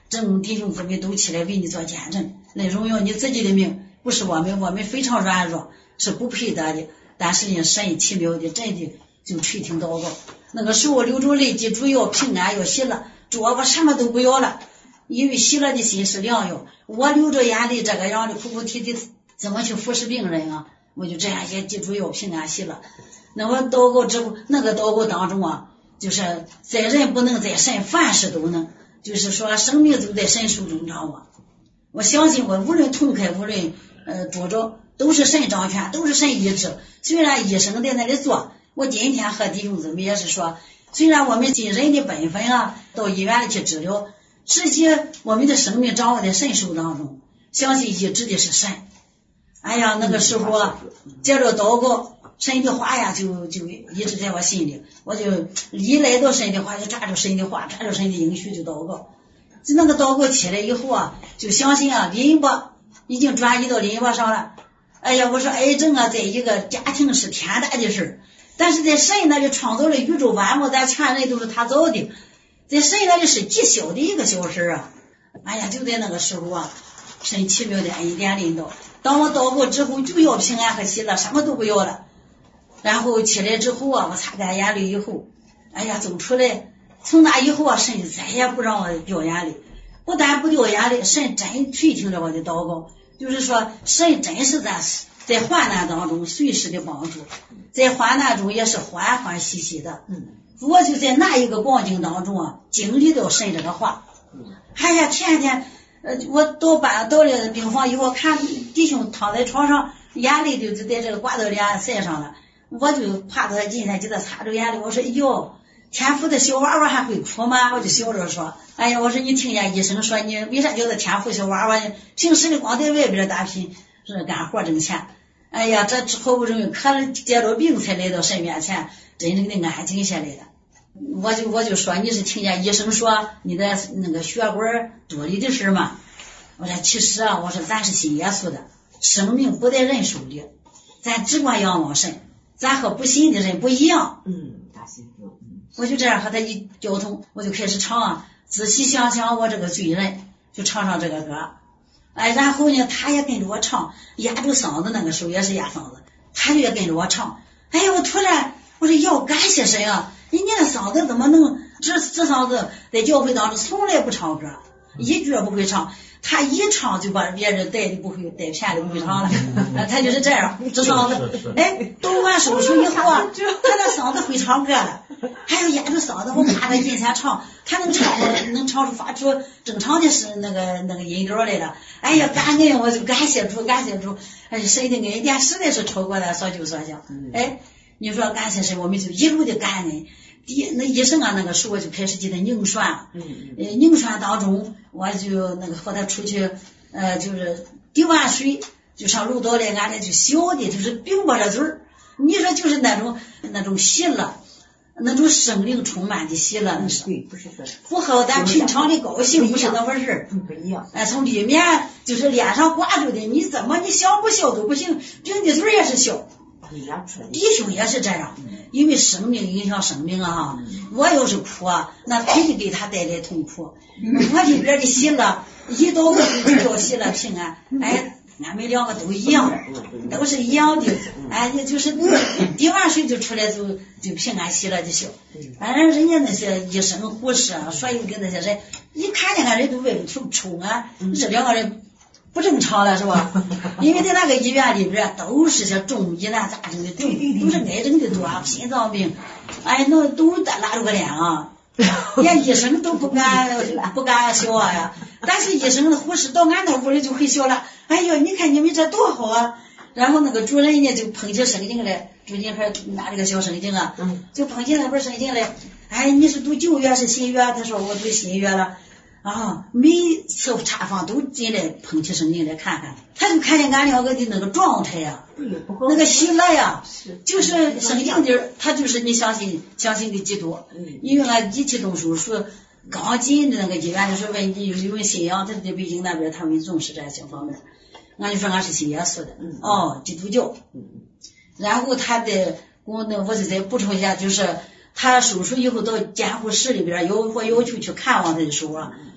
众弟兄姊妹都起来为你做见证，来荣耀你自己的命，不是我们，我们非常软弱，是不配得的。但是呢，神奇妙的，真的就垂听祷告。那个时候流着泪，记主要平安，要喜乐，主我什么都不要了，因为喜乐的心是良药。我流着眼泪，这个样的哭哭啼啼，怎么去服侍病人啊？我就这样也记主要平安喜乐。那么祷告之后，那个祷告当中啊，就是在人不能，在神凡事都能，就是说生命就在神手中掌握。我相信我无论痛快，无论呃多着，都是神掌权，都是神医治。虽然医生在那里做，我今天和弟兄姊妹也是说，虽然我们尽人的本分啊，到医院里去治疗，实际我们的生命掌握在神手当中，相信医治的是神。哎呀，那个时候啊，接着祷告，神的话呀，就就一直在我心里，我就一来到神的话，就抓住神的话，抓住神的应许就祷告。就那个祷告起来以后啊，就相信啊，淋巴已经转移到淋巴上了。哎呀，我说癌症啊，在一个家庭是天大的事，但是在神那里创造了宇宙万物，咱全人都是他造的，在神那里是极小的一个小事啊。哎呀，就在那个时候啊，神奇妙的恩典临到。当我祷告之后，就要平安和喜乐，什么都不要了。然后起来之后啊，我擦干眼泪以后，哎呀，走出来。从那以后啊，神再也不让我掉眼泪，不但不掉眼泪，神真垂听着我的祷告。就是说，神真是在在患难当中随时的帮助，在患难中也是欢欢喜喜的。我就在那一个光景当中啊，经历到神这个话。哎呀，天天呃，我到班到了病房以后，看弟兄躺在床上，眼泪就在这个挂到脸腮上了，我就爬到他近前，给他擦着眼泪，我说哟，天赋的小娃娃还会哭吗？我就笑着说，哎呀，我说你听见医生说你为啥叫他天赋小娃娃呢？平时的光在外边打拼，是干活挣钱。哎呀，这好不容易可接着病才来到神面前，真正的安静下来的。我就我就说你是听见医生说你的那个血管脱离的事吗？我说其实啊，我说咱是信耶稣的，生命不在人手里，咱只管仰望神，咱和不信的人不一样。 嗯，大信主。 我就这样和他一交通，我就开始唱啊，仔细想想我这个罪人，就唱上这个歌。哎，然后呢，他也跟着我唱，压住嗓子，那个时候也是压嗓子，他就也跟着我唱。哎呀，我突然我说要感谢神啊，人家的嗓子怎么能这这嗓子在教会当中从来不唱歌，一句也不会唱。他一唱就把别人带的不会带骗的不会唱了，他就是这样这嗓子。哎，动完手术以后啊，他的嗓子会唱歌了，还有压住嗓子，我怕他进前唱，他能唱能唱出发出正常的是那个那个音调来了。哎呀，感恩我就感谢主，感谢主，哎，神的恩典实在是超过了所求所想。哎，你说感谢神，我们就一路的感恩。第那医生啊，那个时候我就开始给他拧栓，嗯，呃，拧栓当中我就那个和他出去，呃，就是滴完水就上楼道来，俺俩就小的，就是并不着嘴儿。你说就是那种那种喜乐，那种生灵充满的喜乐，那是对，不是说不和咱平常的高兴不是那回事， 不一样。 哎，从里面就是脸上挂着的，你怎么你想不笑都不行，并的嘴也是笑。弟兄也是这样，因为生命影响生命啊，我要是哭啊，那肯定给他带来痛苦。我里边的喜乐，一到我就叫喜乐平安，哎，俺们两个都一样，都是一样的，哎，也就是滴完水就出来就就平安喜乐的笑。反正人家那些医生护士啊，所有的那些人，一看见俺人都外头抽啊，这两个人不正常了是吧？因为在那个医院里边都是些重疑难杂症的多，都是癌症的多，心脏病，哎，那都拉着个脸啊，连医生都不敢不敢笑啊呀。但是医生的护士到俺那屋里就会笑了，哎呦，你看你们这多好啊！然后那个主任呢就捧起圣经来，朱金花拿这个小圣经啊，就捧起那本圣经来，哎，你是读旧约是新约？他说我读新约了。啊，每次查房都进来捧起圣经来看看，他就看见俺两个的那个状态呀、啊，那个喜乐呀，就是圣经的，他就是你相信相信的基督。因为俺一启动手术刚进的那个医院的时候，问你有没有信仰，他在北京那边他们重视这些方面，俺就说俺是信耶稣的，哦，基督教。然后他的我那我就再补充一下，就是他手术以后到监护室里边要我要求去看望他的时候啊。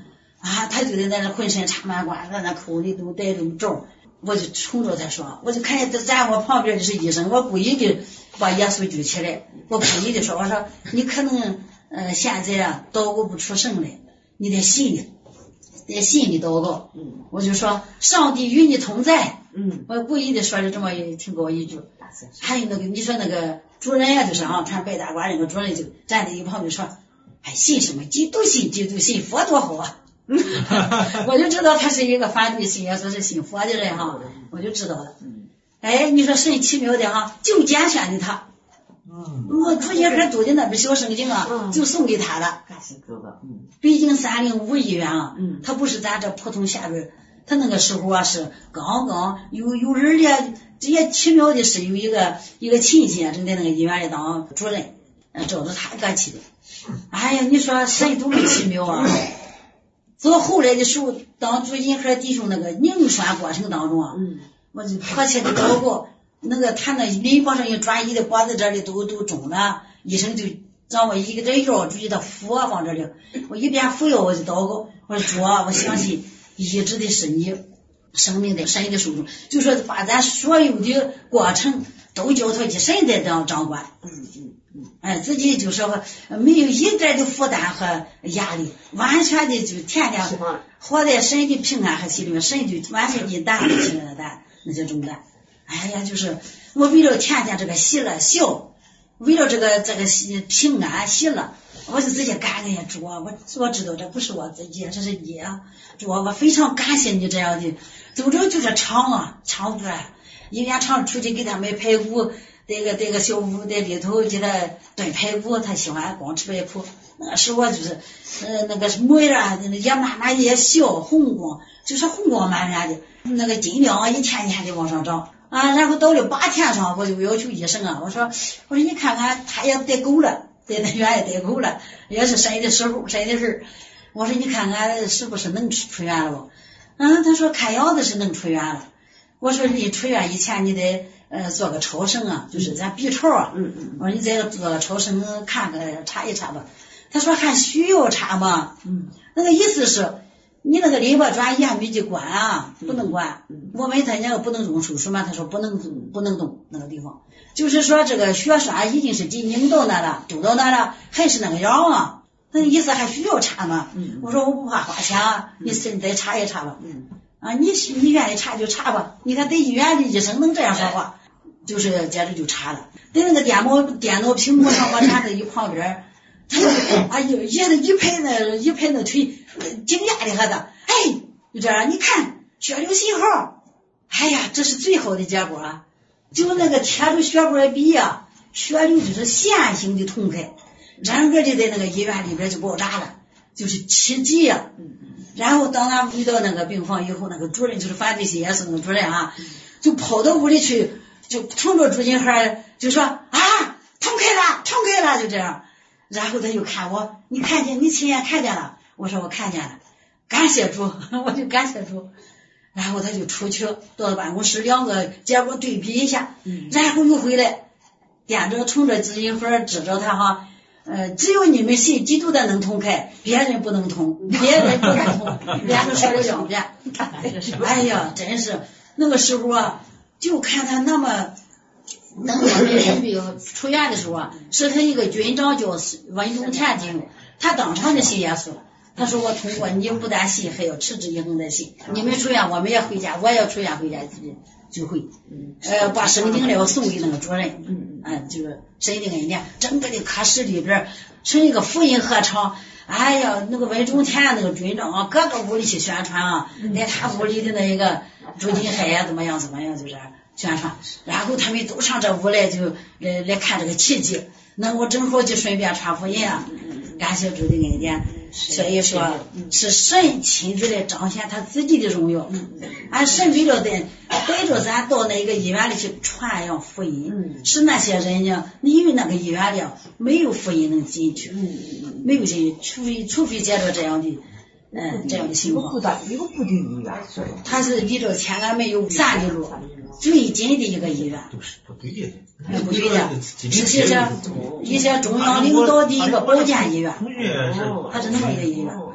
啊，他就在那浑身插满管，在那口里都带着咒。我就冲着他说，我就看见站我旁边的是医生，我故意的把耶稣举起来，我故意的说，我说你可能呃现在啊祷告不出声来，你得信里，得信里祷告。嗯，我就说上帝与你同在。嗯，我故意的说了这么挺高一句。还有那个你说那个主任呀，就是啊，看白大褂那个主任就站在一旁边说，哎，信什么？基督信，基督信佛多好啊！我就知道他是一个反对信耶稣是信佛的人哈，我就知道了。哎，你说神奇妙的哈，就拣选的他。嗯，我朱金河读的那本小圣经啊，就送给他了。嗯，北京三零五医院啊，嗯，他不是咱这普通下边，他那个时候啊是刚刚有有人的，这也奇妙的是有一个一个亲戚正在那个医院里当主任，找着他过去的。哎呀，你说神多么奇妙啊！到后来的时候，当朱金河弟兄那个凝栓过程当中啊，嗯，我就迫切的祷告，那个他那淋巴上一转移的脖子这里都都肿了，医生就让我一个这药注意的服往这里，我一边服药我就祷告，我说主啊，我相信医治的是你，生命的神的手中，就说把咱所有的过程都交托给神在掌掌管。嗯嗯嗯，哎，自己就说没有一点的负担和压力，完全的就天天活在神的平安和喜里面，神就完全的担不起来的那些重担。哎呀，就是我为了天天这个喜乐笑，为了这个这个平安喜乐，我就自己感恩主啊，我我知道这不是我自己，这是你啊，主啊，我非常感谢你这样的，走着就是唱啊唱歌，一边唱出去给他买排骨。这个这个小屋在里头给他炖排骨，他喜欢光吃排骨。那时候就是呃那个妹儿啊，也慢慢也小红光，就是红光慢慢的，那个斤两啊一天一天的往上涨啊。然后到了八天上，我就要求医生啊，我说我说你看看他也带够了，在那院也带够了，也是生的时候生的事，我说你看看是不是能出院了不？嗯，他说看样子是能出院了。我说你出院以前你得呃做个超声啊，就是咱 B 超啊。嗯嗯。我说你再做个超声看看查一查吧。他说还需要查吗？嗯。那个意思是你那个淋巴转移还没去管啊，不能管。嗯。我问他那个不能动手术吗？他说不能动，不能动那个地方。就是说这个血栓已经是给拧到那了，堵到那了，还是那个样啊？那个意思还需要查吗？嗯。我说我不怕花钱啊，你你再查一查吧。嗯。啊，你你愿意查就查吧，你看在医院的医生能这样说话，就是接着就查了。在那个电脑电脑屏幕上，我站在一旁边，他就哎呦，也是一拍那一拍那腿，惊讶的很的，哎，就这样，你看血流信号，哎呀，这是最好的结果啊！就那个贴着血管壁啊，血流就是线性的通开，整个就在那个医院里边就爆炸了，就是奇迹啊！然后当他回到那个病房以后，那个主任就是反对信耶稣那个主任啊，就跑到屋里去，就冲着朱金河就说啊，通开了，通开了，就这样。然后他又看我，你看见，你亲眼看见了？我说我看见了，感谢主，我就感谢主。然后他就出去到了办公室，两个结果对比一下，然后又回来，点着冲着朱金河指着他哈。呃，只有你们信基督的能通开，别人不能通，别人不能通，连着说了两遍。哎呀，真是那个时候啊，就看他那么能我们人病出院的时候啊，是他一个军长叫文中田经，他当场就信耶稣了。他说我通过你不但信，还要持之以恒的信。你们出院，我们也回家，我也出院回家聚会。呃，把圣经了送给那个主任。嗯嗯，就是神的恩典，整个的科室里边成一个福音合唱。哎呀，那个文中田那个军长啊，各个屋里去宣传啊，在他屋里的那一个朱金海呀，怎么样怎么样，就是宣传。然后他们都上这屋来，就来来看这个奇迹，能够正好就顺便传福音啊。感谢主的恩典。所以说是神亲自来彰显他自己的荣耀。俺神为了带带着咱到那个医院里去传扬福音，使那些人呢，因为那个医院里没有福音能进去，没有进去，除非除非接着这样的嗯这样的情况。 一个部队医院， 他是离着天安门有三里路最近的一个医院。 都是不对的。 不对的，是一些一些中央领导的一个保健医院，它是那么一个医院。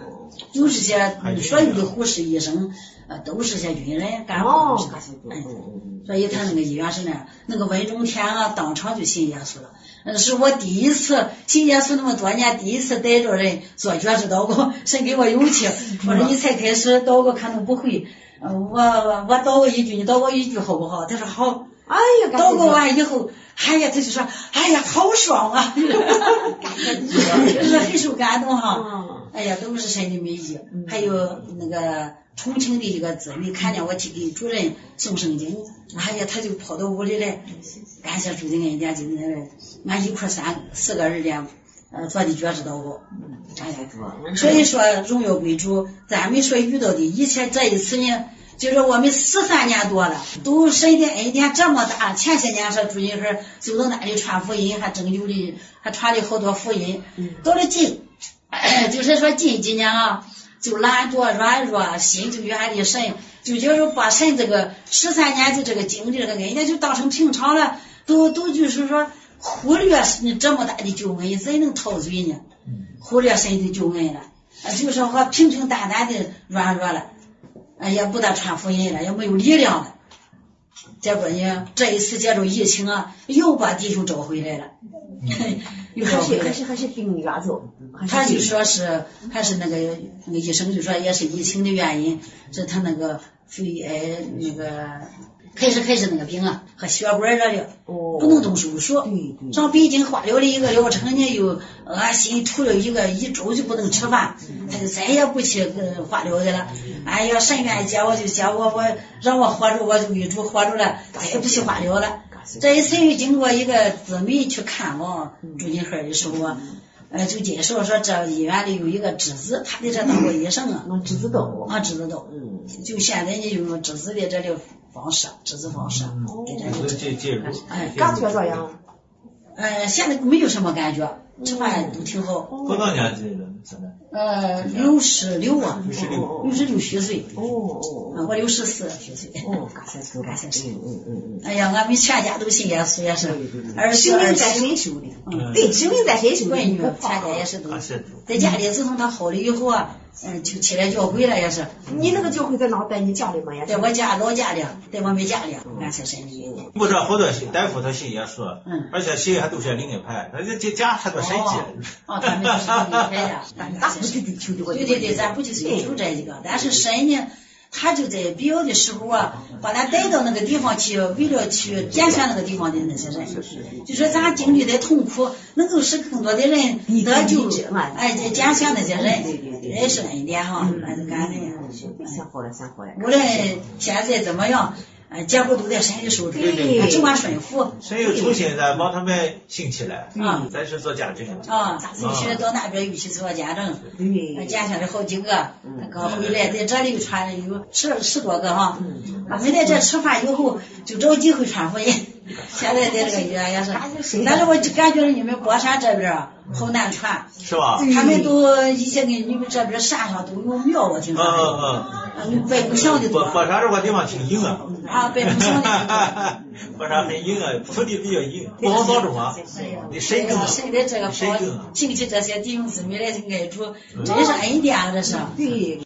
有这些所有的护士医生呃都是些军人干部。 哦， 嗯，所以他那个医院是那样，那个文中天啊当场就信耶稣了。嗯，是我第一次信耶稣那么多年，第一次带着人做觉知祷告，神给我勇气。我说你才开始祷告可能不会，呃、我我祷告一句，你祷告一句好不好？他说好。 哎呀， 祷告完以后，哎呀，他就说，哎呀，好爽啊！就是很受感动哈。哎呀，都是神的美意。还有那个重庆的一个姊妹看见我去给主任送圣经，哎呀，他就跑到屋里来，感谢主的恩典，就那个俺一块三四个人家呃做的觉知祷告。哎呀，所以说荣耀归主，咱们所遇到的一切这一次呢。就是我们十三年多了，都神的恩典这么大。前些年说朱金花走到那里传福音，还拯救的，还传了好多福音。到了近，就是说近几年啊，就懒惰软弱，心就远离神，就觉得把神这个十三年的这个经历这个恩典就当成平常了，都都就是说忽略这么大的救恩，怎能陶醉呢？忽略神的救恩了，就是说和平平淡淡的软弱了。哎，也不得传福音了，也没有力量了。结果呢，这一次接着疫情啊，又把弟兄找回来了。又找回来， 还是还是病压着。 他就说是，还是那个那个医生就说也是疫情的原因，是他那个肺癌那个开始开始那个病啊，和血管热的， 哦， 不能动手术。 对对。 上北京化疗的一个疗程呢，又恶心吐了一个一周就不能吃饭，他就再也不去呃化疗去了。哎呀，神愿接我就接我，我让我活着我就给主活着了，再也不去化疗了。这一次又经过一个姊妹去看望朱金花的时候啊，呃，就介绍说这医院里有一个侄子，他的这当过医生啊， 侄子都啊侄子都，嗯，就现在你用侄子的这里方式，侄子方式给这介介入， 哎， 感觉咋样？ 呃，现在没有什么感觉，吃饭都挺好。 多大年纪了？现在？ 呃，六十六啊， 六十六， 六十六虚岁。 哦哦， 我六十四虚岁。 哦，感谢主， 感谢主。 嗯嗯嗯。 哎呀，俺们全家都信耶稣，也是儿媳儿在身受的。 嗯， 对，生命在身受的。 闺女全家也是都在家里，自从他好了以后啊，嗯，就起来教会了，也是。 你那个教会在哪？在你家里吗？也是。 在我家老家里，在我们家里，感谢神的。 不知道好多大夫他信耶稣，嗯，而且信还都是灵恩派，他这家还多神奇。 哦，他们都是灵恩派的， 咱不去追求这个。 对对对，咱不去追求这一个，但是神呢，他就在必要的时候啊，把他带到那个地方去，为了去拣选那个地方的那些人，就说咱经历的痛苦，能够使更多的人得救，哎，拣选那些人，也是恩典哈，那是感恩。 想好了，想好了。 无论现在怎么样。呃，结果都在神的手中，只管顺服。 神又重新再把他们兴起来，啊，再是做见证。 啊，尤其到那边尤其做见证，对，捡下来好几个，那个回来在这里传了有十十多个哈。他们在这吃饭以后就找机会传福音。现在在这个医院也是，但是我就感觉你们博山这边好难传， 是吧？ 他们都一些跟你们这边山上都有庙，我听说。 嗯嗯嗯。拜不祥的多。 博山这个地方挺硬啊。 啊，拜不祥的。 博山很硬啊，土地比较硬，不好造种啊。你深耕。 神的这个好，兴起这些弟兄姊妹来敬爱主，真是恩典啊，这是。对。